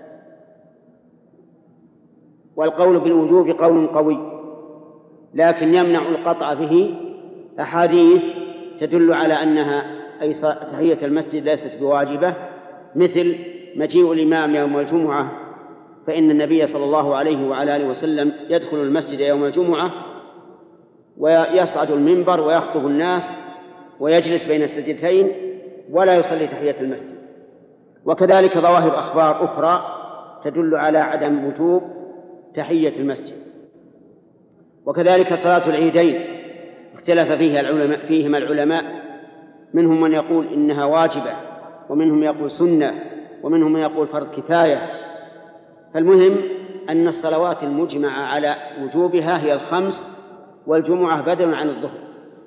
C: والقول بالوجوب قول قوي، لكن يمنع القطع به أحاديث تدل على أنها أي تحية المسجد ليست بواجبة، مثل مجيء الإمام يوم الجمعة، فإن النبي صلى الله عليه وعلى آله وسلم يدخل المسجد يوم الجمعة ويصعد المنبر ويخطب الناس ويجلس بين السجدتين ولا يصلي تحية المسجد. وكذلك ظواهر أخبار أخرى تدل على عدم وجوب تحية المسجد. وكذلك صلاة العيدين اختلف فيها العلماء فيهما العلماء، منهم من يقول إنها واجبة، ومنهم يقول سنة، ومنهم من يقول فرض كفاية. فالمهم أن الصلوات المجمع على وجوبها هي الخمس، والجمعة بدل عن الظهر.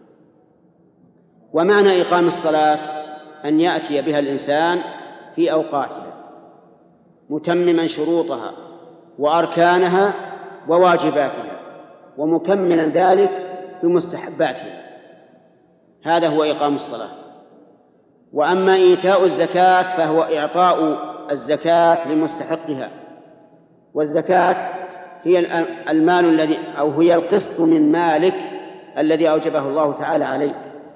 C: ومعنى إقام الصلاة أن يأتي بها الإنسان في أوقاتها متمما شروطها وأركانها وواجباتها، ومكملا ذلك بمستحباتها، هذا هو إقام الصلاة. وأما إيتاء الزكاة فهو إعطاء الزكاة لمستحقها، والزكاة هي المال الذي أو هي القسط من مالك الذي أوجبه الله تعالى عليك.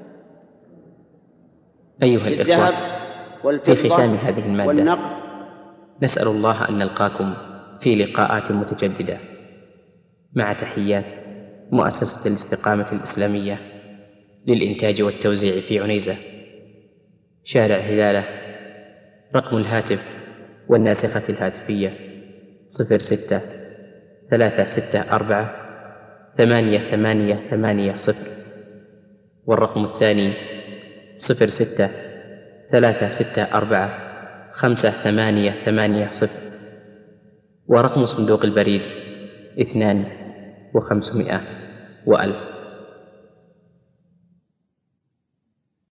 A: أيها الإخوة، في ختام هذه المادة
C: والنقد
A: نسأل الله أن نلقاكم في لقاءات متجددة، مع تحيات مؤسسة الاستقامة الإسلامية للإنتاج والتوزيع في عنيزة، شارع هلالة. رقم الهاتف والناسخة الهاتفية صفر ستة ثلاثة ستة أربعة ثمانية ثمانية ثمانية صفر، والرقم الثاني صفر ستة ثلاثة ستة أربعة خمسة ثمانية ثمانية صفر، ورقم صندوق البريد اثنان وخمسمائة وألف.